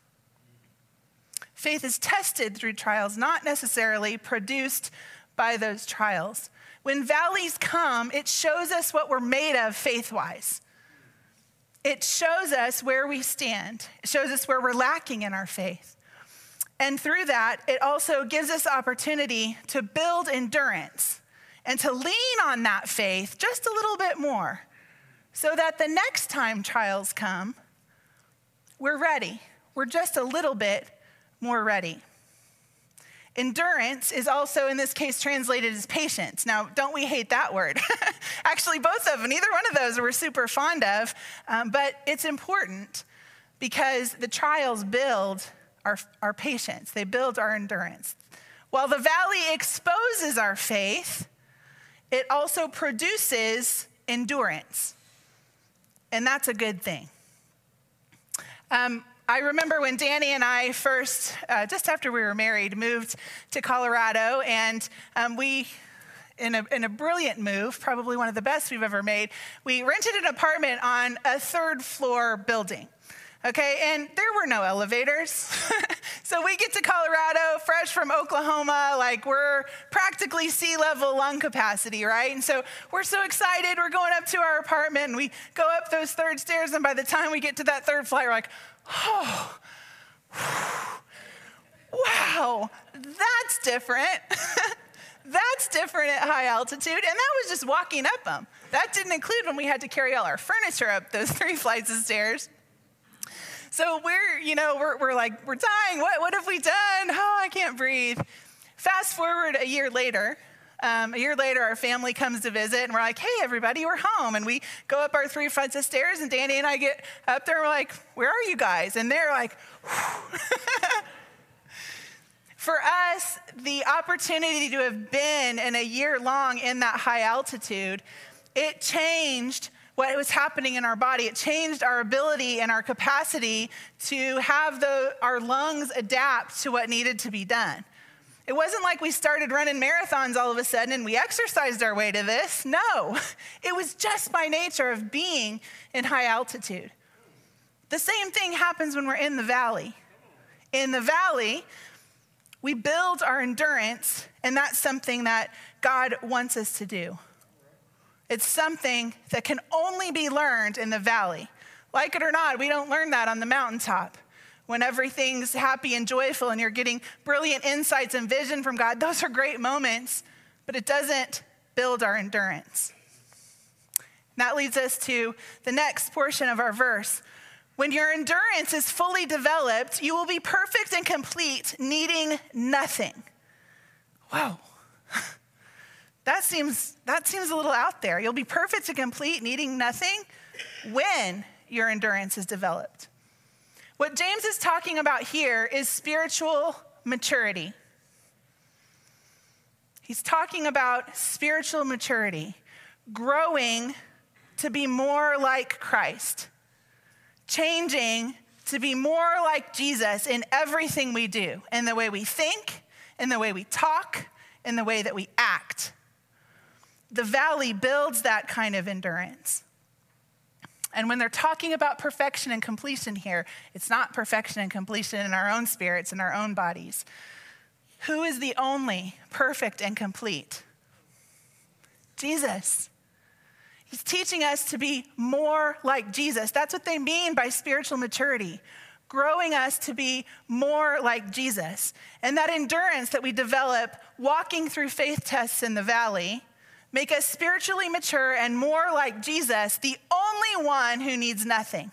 S3: Faith is tested through trials, not necessarily produced by those trials. When valleys come, it shows us what we're made of faith-wise. It shows us where we stand. It shows us where we're lacking in our faith. And through that, it also gives us opportunity to build endurance and to lean on that faith just a little bit more so that the next time trials come, we're ready. We're just a little bit more ready. Endurance is also, in this case, translated as patience. Now, don't we hate that word? Actually, both of them, either one of those we're super fond of, um, but it's important because the trials build our, our patience. They build our endurance. While the valley exposes our faith, it also produces endurance, and that's a good thing. Um, I remember when Danny and I first, uh, just after we were married, moved to Colorado, and um, we, in a, in a brilliant move, probably one of the best we've ever made, we rented an apartment on a third floor building. Okay, and there were no elevators. So we get to Colorado, fresh from Oklahoma, like we're practically sea level lung capacity, right? And so we're so excited, we're going up to our apartment, and we go up those third stairs, and by the time we get to that third flight, we're like, oh, wow, that's different. That's different at high altitude, and that was just walking up them. That didn't include when we had to carry all our furniture up those three flights of stairs. So we're, you know, we're, we're like, we're dying. What, what have we done? Oh, I can't breathe. Fast forward a year later. Um, a year later, our family comes to visit, and we're like, hey, everybody, we're home. And we go up our three flights of stairs, and Danny and I get up there, and we're like, where are you guys? And they're like, for us, the opportunity to have been in a year long in that high altitude, it changed what was happening in our body. It changed our ability and our capacity to have the, our lungs adapt to what needed to be done. It wasn't like we started running marathons all of a sudden and we exercised our way to this. No, it was just by nature of being in high altitude. The same thing happens when we're in the valley. In the valley, we build our endurance, and that's something that God wants us to do. It's something that can only be learned in the valley. Like it or not, we don't learn that on the mountaintop. When everything's happy and joyful and you're getting brilliant insights and vision from God, those are great moments, but it doesn't build our endurance. And that leads us to the next portion of our verse. When your endurance is fully developed, you will be perfect and complete, needing nothing. Whoa. That seems, that seems a little out there. You'll be perfect and complete, needing nothing when your endurance is developed. What James is talking about here is spiritual maturity. He's talking about spiritual maturity, growing to be more like Christ, changing to be more like Jesus in everything we do, in the way we think, in the way we talk, in the way that we act. The valley builds that kind of endurance. And when they're talking about perfection and completion here, it's not perfection and completion in our own spirits, in our own bodies. Who is the only perfect and complete? Jesus. He's teaching us to be more like Jesus. That's what they mean by spiritual maturity, growing us to be more like Jesus. And that endurance that we develop walking through faith tests in the valley make us spiritually mature and more like Jesus, the only one who needs nothing.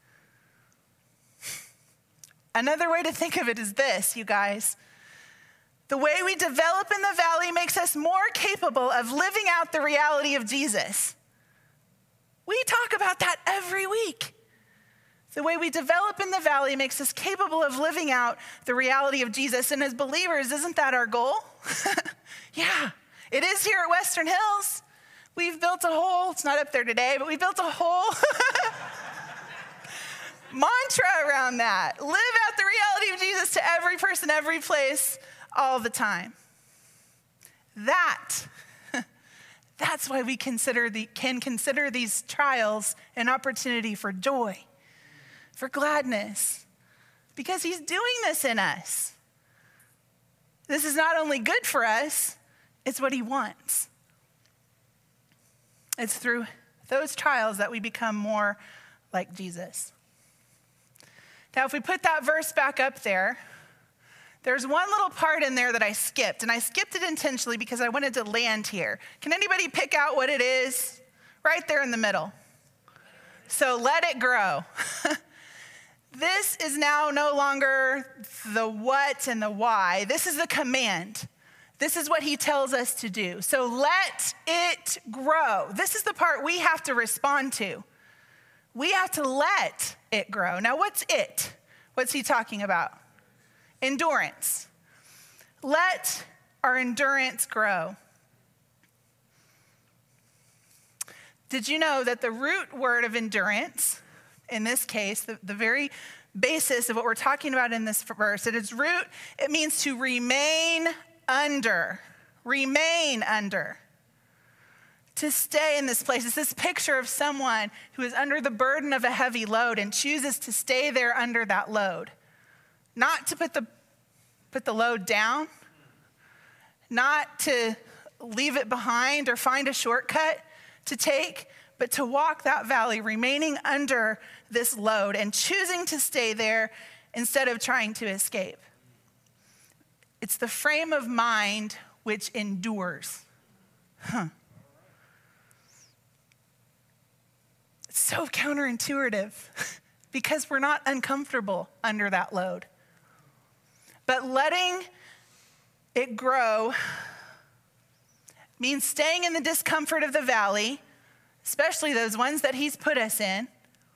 S3: Another way to think of it is this, you guys. The way we develop in the valley makes us more capable of living out the reality of Jesus. We talk about that every week. The way we develop in the valley makes us capable of living out the reality of Jesus. And as believers, isn't that our goal? Yeah. It is here at Western Hills. We've built a whole, it's not up there today, but we built a whole mantra around that. Live out the reality of Jesus to every person, every place, all the time. That, that's why we consider the, can consider these trials an opportunity for joy, for gladness, because he's doing this in us. This is not only good for us, it's what he wants. It's through those trials that we become more like Jesus. Now, if we put that verse back up there, there's one little part in there that I skipped, and I skipped it intentionally because I wanted to land here. Can anybody pick out what it is? Right there in the middle. So let it grow. This is now no longer the what and the why. This is the command. This is what he tells us to do. So let it grow. This is the part we have to respond to. We have to let it grow. Now, what's it? What's he talking about? Endurance. Let our endurance grow. Did you know that the root word of endurance, in this case, the, the very basis of what we're talking about in this verse, at its root, it means to remain under, remain under, to stay in this place. It's this picture of someone who is under the burden of a heavy load and chooses to stay there under that load. Not to put the, put the load down, not to leave it behind or find a shortcut to take, but to walk that valley, remaining under this load and choosing to stay there instead of trying to escape. It's the frame of mind which endures. Huh. It's so counterintuitive because we're not uncomfortable under that load. But letting it grow means staying in the discomfort of the valley, especially those ones that he's put us in.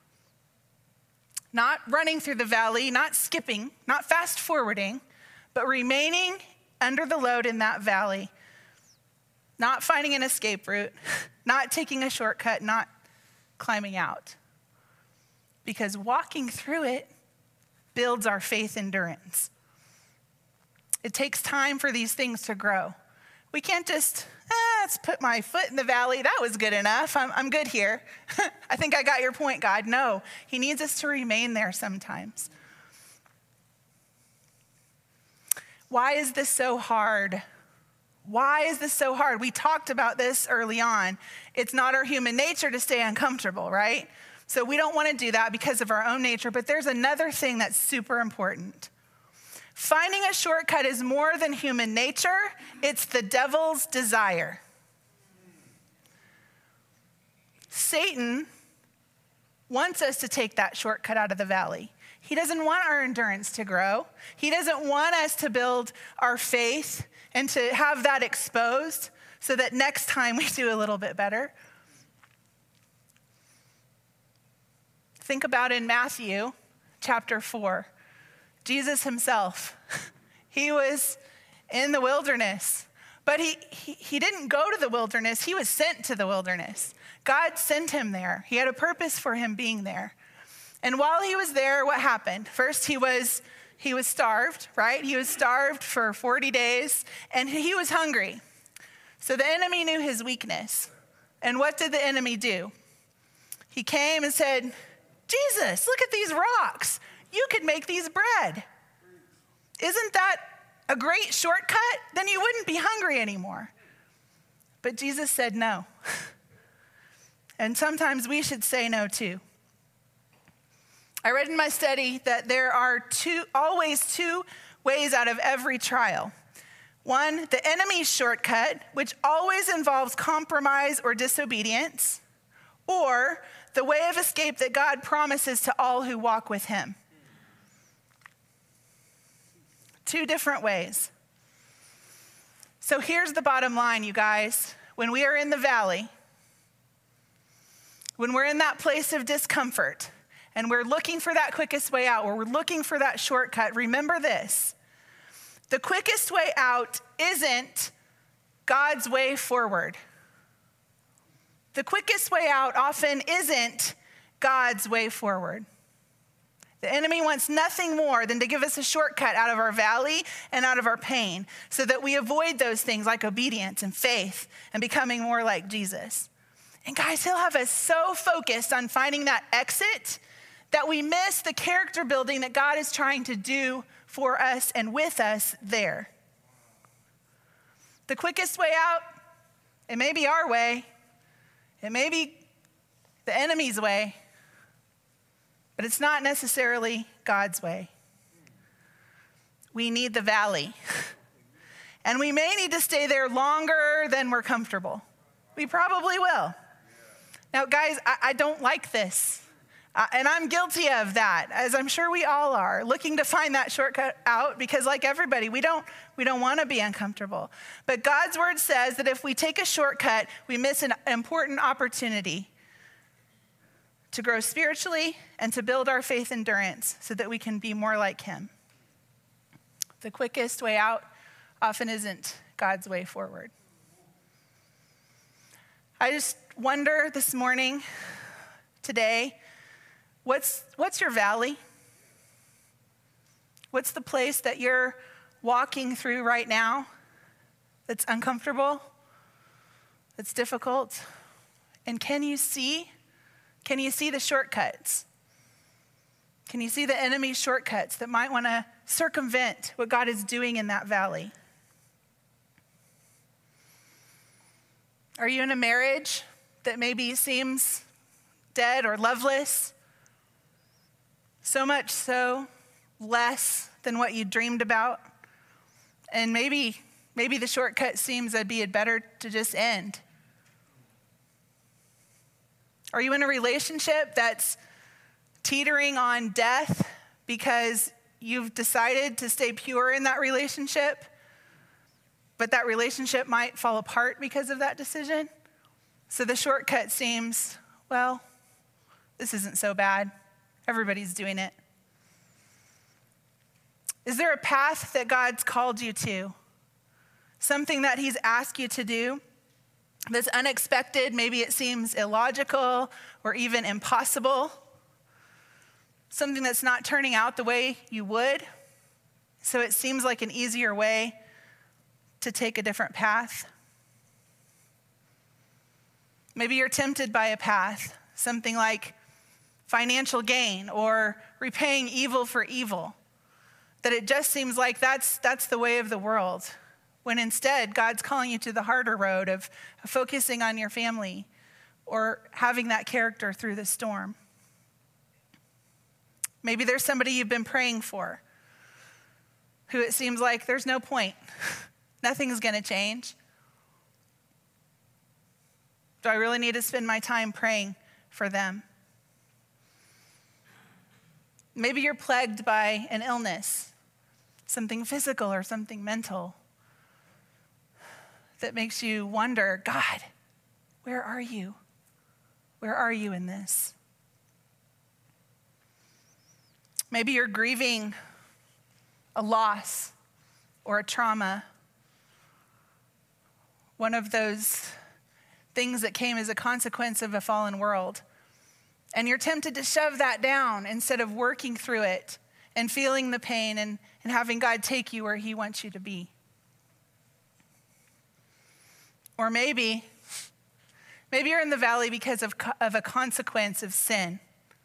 S3: Not running through the valley, not skipping, not fast forwarding, but remaining under the load in that valley, not finding an escape route, not taking a shortcut, not climbing out. Because walking through it builds our faith endurance. It takes time for these things to grow. We can't just, eh, let's put my foot in the valley. That was good enough. I'm, I'm good here. I think I got your point, God. No, he needs us to remain there sometimes. Why is this so hard? Why is this so hard? We talked about this early on. It's not our human nature to stay uncomfortable, right? So we don't want to do that because of our own nature, but there's another thing that's super important. Finding a shortcut is more than human nature. It's the devil's desire. Satan wants us to take that shortcut out of the valley. He doesn't want our endurance to grow. He doesn't want us to build our faith and to have that exposed so that next time we do a little bit better. Think about in Matthew chapter four, Jesus himself, he was in the wilderness, but he, he, he didn't go to the wilderness. He was sent to the wilderness. God sent him there. He had a purpose for him being there. And while he was there, what happened? First, he was he was starved, right? He was starved for forty days, and he was hungry. So the enemy knew his weakness. And what did the enemy do? He came and said, Jesus, look at these rocks. You could make these bread. Isn't that a great shortcut? Then you wouldn't be hungry anymore. But Jesus said no. And sometimes we should say no too. I read in my study that there are two, always two ways out of every trial. One, the enemy's shortcut, which always involves compromise or disobedience, or the way of escape that God promises to all who walk with him. Two different ways. So here's the bottom line, you guys. When we are in the valley, when we're in that place of discomfort, and we're looking for that quickest way out, or we're looking for that shortcut, remember this. The quickest way out isn't God's way forward. The quickest way out often isn't God's way forward. The enemy wants nothing more than to give us a shortcut out of our valley and out of our pain so that we avoid those things like obedience and faith and becoming more like Jesus. And guys, he'll have us so focused on finding that exit that we miss the character building that God is trying to do for us and with us there. The quickest way out, it may be our way, it may be the enemy's way, but it's not necessarily God's way. We need the valley. And we may need to stay there longer than we're comfortable. We probably will. Now, guys, I, I don't like this. Uh, and I'm guilty of that, as I'm sure we all are, looking to find that shortcut out because like everybody, we don't, we don't want to be uncomfortable. But God's word says that if we take a shortcut, we miss an important opportunity to grow spiritually and to build our faith endurance so that we can be more like him. The quickest way out often isn't God's way forward. I just wonder this morning, today, What's, what's your valley? What's the place that you're walking through right now that's uncomfortable, that's difficult? And can you see, can you see the shortcuts? Can you see the enemy's shortcuts that might want to circumvent what God is doing in that valley? Are you in a marriage that maybe seems dead or loveless? So much so less than what you dreamed about. And maybe, maybe the shortcut seems that'd be better to just end. Are you in a relationship that's teetering on death because you've decided to stay pure in that relationship, but that relationship might fall apart because of that decision? So the shortcut seems, well, this isn't so bad. Everybody's doing it. Is there a path that God's called you to? Something that he's asked you to do that's unexpected? Maybe it seems illogical or even impossible. Something that's not turning out the way you would. So it seems like an easier way to take a different path. Maybe you're tempted by a path, something like financial gain or repaying evil for evil. That it just seems like that's, that's the way of the world, when instead God's calling you to the harder road of, of focusing on your family or having that character through the storm. Maybe there's somebody you've been praying for who it seems like there's no point. Nothing's going to change. Do I really need to spend my time praying for them? Maybe you're plagued by an illness, something physical or something mental, that makes you wonder, God, where are you? Where are you in this? Maybe you're grieving a loss or a trauma, one of those things that came as a consequence of a fallen world. And you're tempted to shove that down instead of working through it and feeling the pain and, and having God take you where he wants you to be. Or maybe, maybe you're in the valley because of, of a consequence of sin.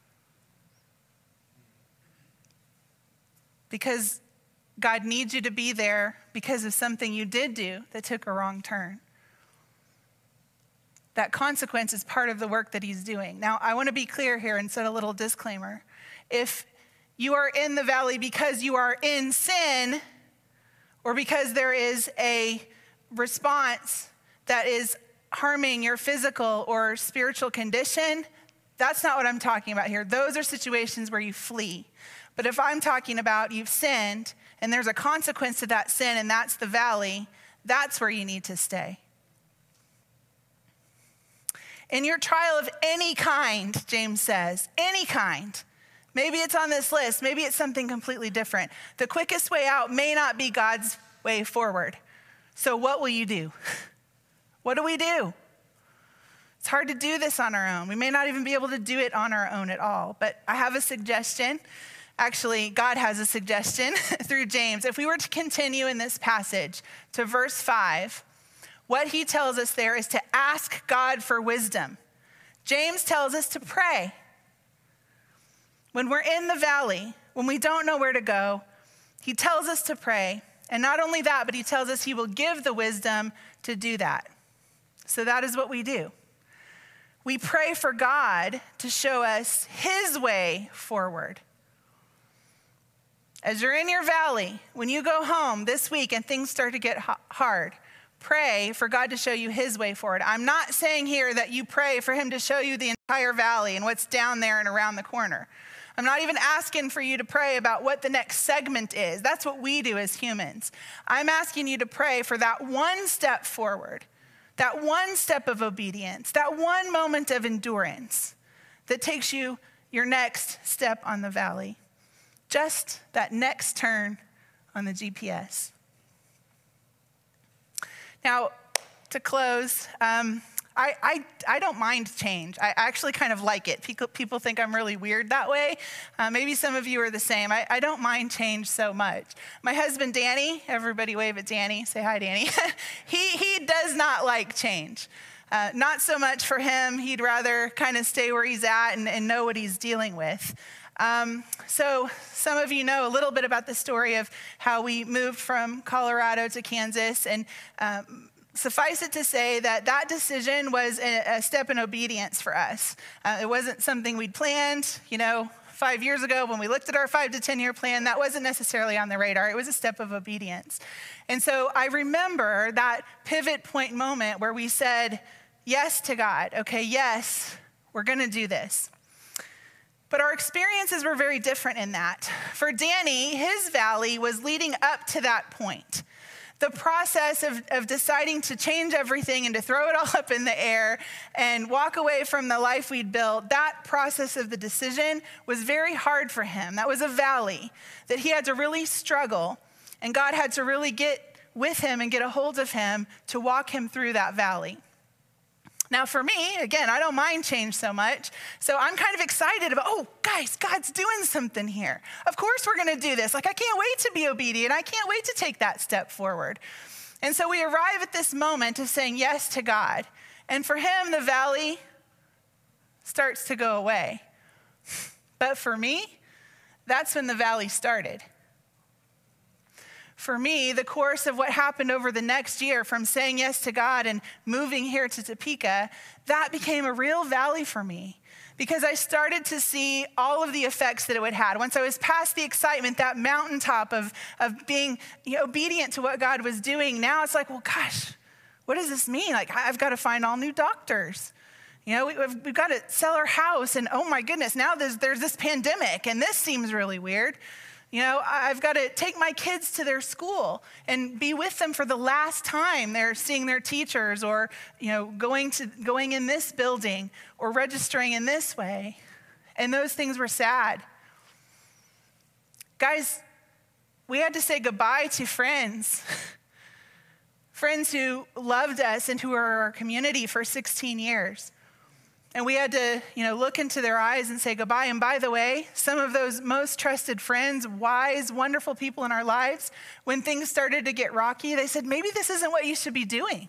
S3: Because God needs you to be there because of something you did do that took a wrong turn. That consequence is part of the work that he's doing. Now, I want to be clear here and set a little disclaimer. If you are in the valley because you are in sin, or because there is a response that is harming your physical or spiritual condition, that's not what I'm talking about here. Those are situations where you flee. But if I'm talking about you've sinned and there's a consequence to that sin and that's the valley, that's where you need to stay. In your trial of any kind, James says, any kind, maybe it's on this list, maybe it's something completely different. The quickest way out may not be God's way forward. So what will you do? What do we do? It's hard to do this on our own. We may not even be able to do it on our own at all. But I have a suggestion. Actually, God has a suggestion through James. If we were to continue in this passage to verse five, what he tells us there is to ask God for wisdom. James tells us to pray. When we're in the valley, when we don't know where to go, he tells us to pray. And not only that, but he tells us he will give the wisdom to do that. So that is what we do. We pray for God to show us his way forward. As you're in your valley, when you go home this week and things start to get hard, pray for God to show you his way forward. I'm not saying here that you pray for him to show you the entire valley and what's down there and around the corner. I'm not even asking for you to pray about what the next segment is. That's what we do as humans. I'm asking you to pray for that one step forward, that one step of obedience, that one moment of endurance that takes you your next step on the valley. Just that next turn on the G P S. Now, to close, um, I, I, I don't mind change. I actually kind of like it. People, people think I'm really weird that way. Uh, maybe some of you are the same. I, I don't mind change so much. My husband, Danny, everybody wave at Danny. Say hi, Danny. he, he does not like change. Uh, not so much for him. He'd rather kind of stay where he's at and, and know what he's dealing with. Um, so some of you know a little bit about the story of how we moved from Colorado to Kansas, and um, suffice it to say that that decision was a, a step in obedience for us. Uh, it wasn't something we'd planned, you know, five years ago when we looked at our five to ten year plan. That wasn't necessarily on the radar. It was a step of obedience. And so I remember that pivot point moment where we said yes to God. Okay, yes, we're going to do this. But our experiences were very different in that. For Danny, his valley was leading up to that point. The process of, of deciding to change everything and to throw it all up in the air and walk away from the life we'd built, that process of the decision was very hard for him. That was a valley that he had to really struggle, and God had to really get with him and get a hold of him to walk him through that valley. Now for me, again, I don't mind change so much. So I'm kind of excited about, oh, guys, God's doing something here. Of course we're going to do this. Like, I can't wait to be obedient. I can't wait to take that step forward. And so we arrive at this moment of saying yes to God. And for him, the valley starts to go away. But for me, that's when the valley started. For me, the course of what happened over the next year from saying yes to God and moving here to Topeka, that became a real valley for me because I started to see all of the effects that it would have. Once I was past the excitement, that mountaintop of, of being you know, obedient to what God was doing, now it's like, well, gosh, what does this mean? Like, I've got to find all new doctors. You know, we, we've, we've got to sell our house, and oh my goodness, now there's, there's this pandemic, and this seems really weird. You know, I've got to take my kids to their school and be with them for the last time they're seeing their teachers or, you know, going to going in this building or registering in this way. And those things were sad. Guys, we had to say goodbye to friends. Friends who loved us and who were our community for sixteen years. And we had to, you know, look into their eyes and say goodbye. And by the way, some of those most trusted friends, wise, wonderful people in our lives, when things started to get rocky, they said, maybe this isn't what you should be doing.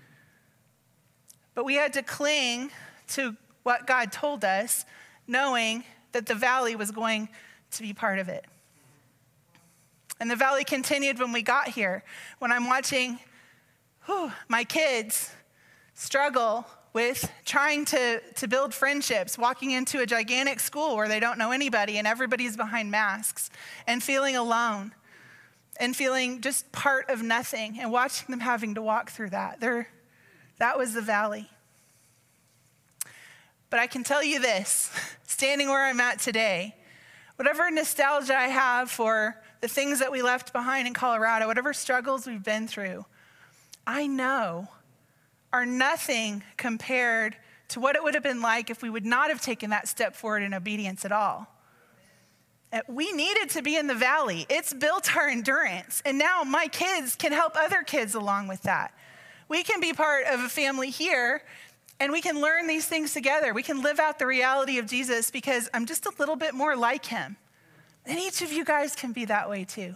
S3: But we had to cling to what God told us, knowing that the valley was going to be part of it. And the valley continued when we got here. When I'm watching whew, my kids struggle with trying to, to build friendships, walking into a gigantic school where they don't know anybody and everybody's behind masks, and feeling alone and feeling just part of nothing, and watching them having to walk through that. They're, that was the valley. But I can tell you this, standing where I'm at today, whatever nostalgia I have for the things that we left behind in Colorado, whatever struggles we've been through, I know are nothing compared to what it would have been like if we would not have taken that step forward in obedience at all. We needed to be in the valley. It's built our endurance. And now my kids can help other kids along with that. We can be part of a family here, and we can learn these things together. We can live out the reality of Jesus because I'm just a little bit more like him. And each of you guys can be that way too.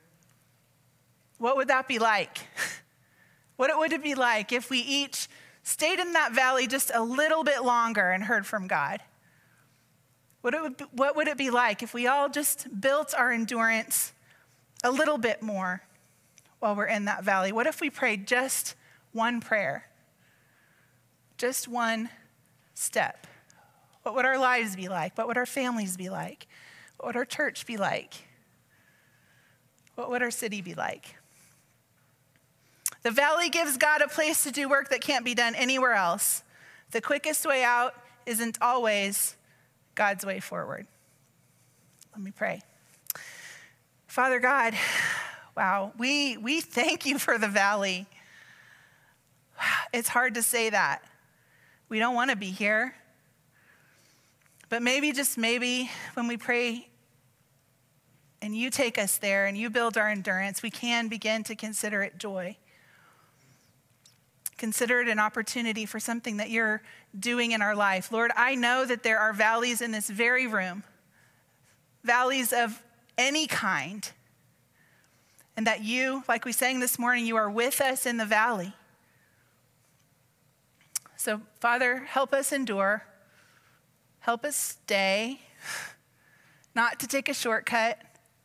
S3: What would that be like? What would it be like if we each stayed in that valley just a little bit longer and heard from God? What, it would be, what would it be like if we all just built our endurance a little bit more while we're in that valley? What if we prayed just one prayer? Just one step? What would our lives be like? What would our families be like? What would our church be like? What would our city be like? The valley gives God a place to do work that can't be done anywhere else. The quickest way out isn't always God's way forward. Let me pray. Father God, wow, we, we thank you for the valley. It's hard to say that. We don't want to be here. But maybe, just maybe, when we pray and you take us there and you build our endurance, we can begin to consider it joy. Consider it an opportunity for something that you're doing in our life. Lord, I know that there are valleys in this very room, valleys of any kind, and that you, like we sang this morning, you are with us in the valley. So, Father, help us endure. Help us stay, not to take a shortcut,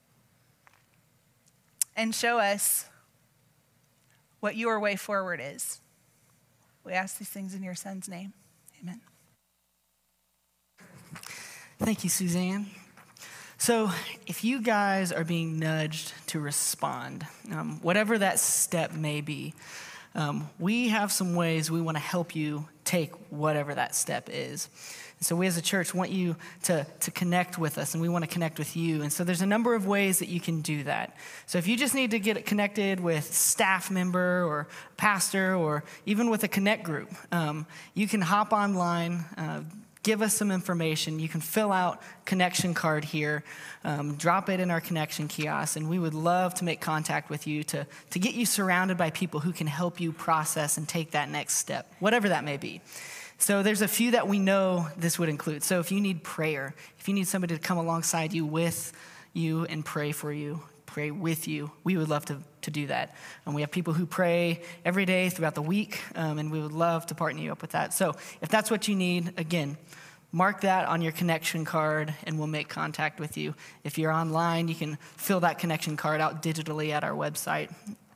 S3: and show us what your way forward is. We ask these things in your Son's name. Amen.
S5: Thank you, Suzanne. So if you guys are being nudged to respond, um, whatever that step may be, um, we have some ways we want to help you take whatever that step is. And so we as a church want you to, to connect with us, and we want to connect with you. And so there's a number of ways that you can do that. So if you just need to get connected with staff member or pastor or even with a connect group, um, you can hop online, uh, give us some information. You can fill out connection card here, um, drop it in our connection kiosk, and we would love to make contact with you to, to get you surrounded by people who can help you process and take that next step, whatever that may be. So there's a few that we know this would include. So if you need prayer, if you need somebody to come alongside you with you and pray for you, pray with you, we would love to, to do that. And we have people who pray every day throughout the week, um, and we would love to partner you up with that. So if that's what you need, again, mark that on your connection card and we'll make contact with you. If you're online, you can fill that connection card out digitally at our website.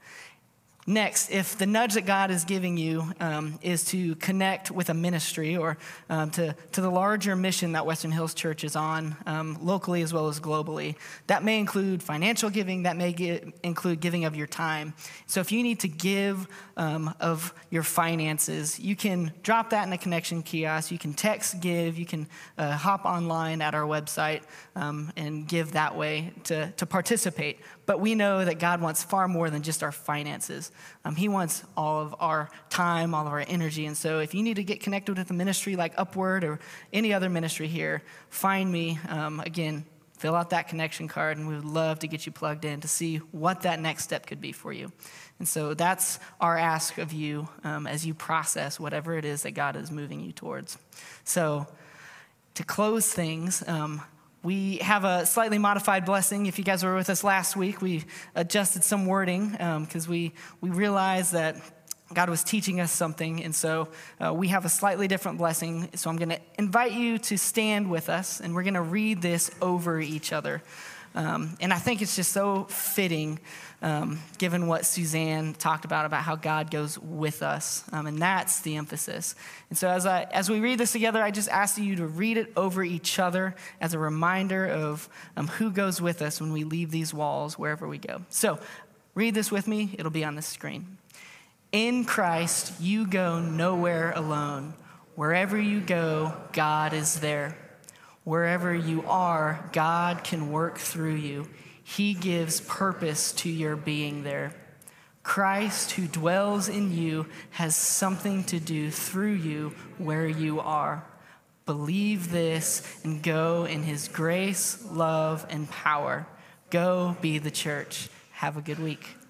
S5: Next, if the nudge that God is giving you um, is to connect with a ministry or um, to, to the larger mission that Western Hills Church is on, um, locally as well as globally, that may include financial giving, that may get, include giving of your time. So if you need to give um, of your finances, you can drop that in a connection kiosk, you can text give, you can uh, hop online at our website um, and give that way to, to participate. But we know that God wants far more than just our finances. Um, he wants all of our time, all of our energy. And so if you need to get connected with a ministry like Upward or any other ministry here, find me. Um, again, fill out that connection card, and we would love to get you plugged in to see what that next step could be for you. And so that's our ask of you um, as you process whatever it is that God is moving you towards. So to close things, um, we have a slightly modified blessing. If you guys were with us last week, we adjusted some wording because um, we, we realized that God was teaching us something. And so uh, we have a slightly different blessing. So I'm going to invite you to stand with us, and we're going to read this over each other. Um, and I think it's just so fitting, um, given what Suzanne talked about, about how God goes with us. Um, and that's the emphasis. And so as I as we read this together, I just ask you to read it over each other as a reminder of um, who goes with us when we leave these walls, wherever we go. So read this with me. It'll be on the screen. In Christ, you go nowhere alone. Wherever you go, God is there. Wherever you are, God can work through you. He gives purpose to your being there. Christ, who dwells in you, has something to do through you where you are. Believe this and go in his grace, love, and power. Go be the church. Have a good week.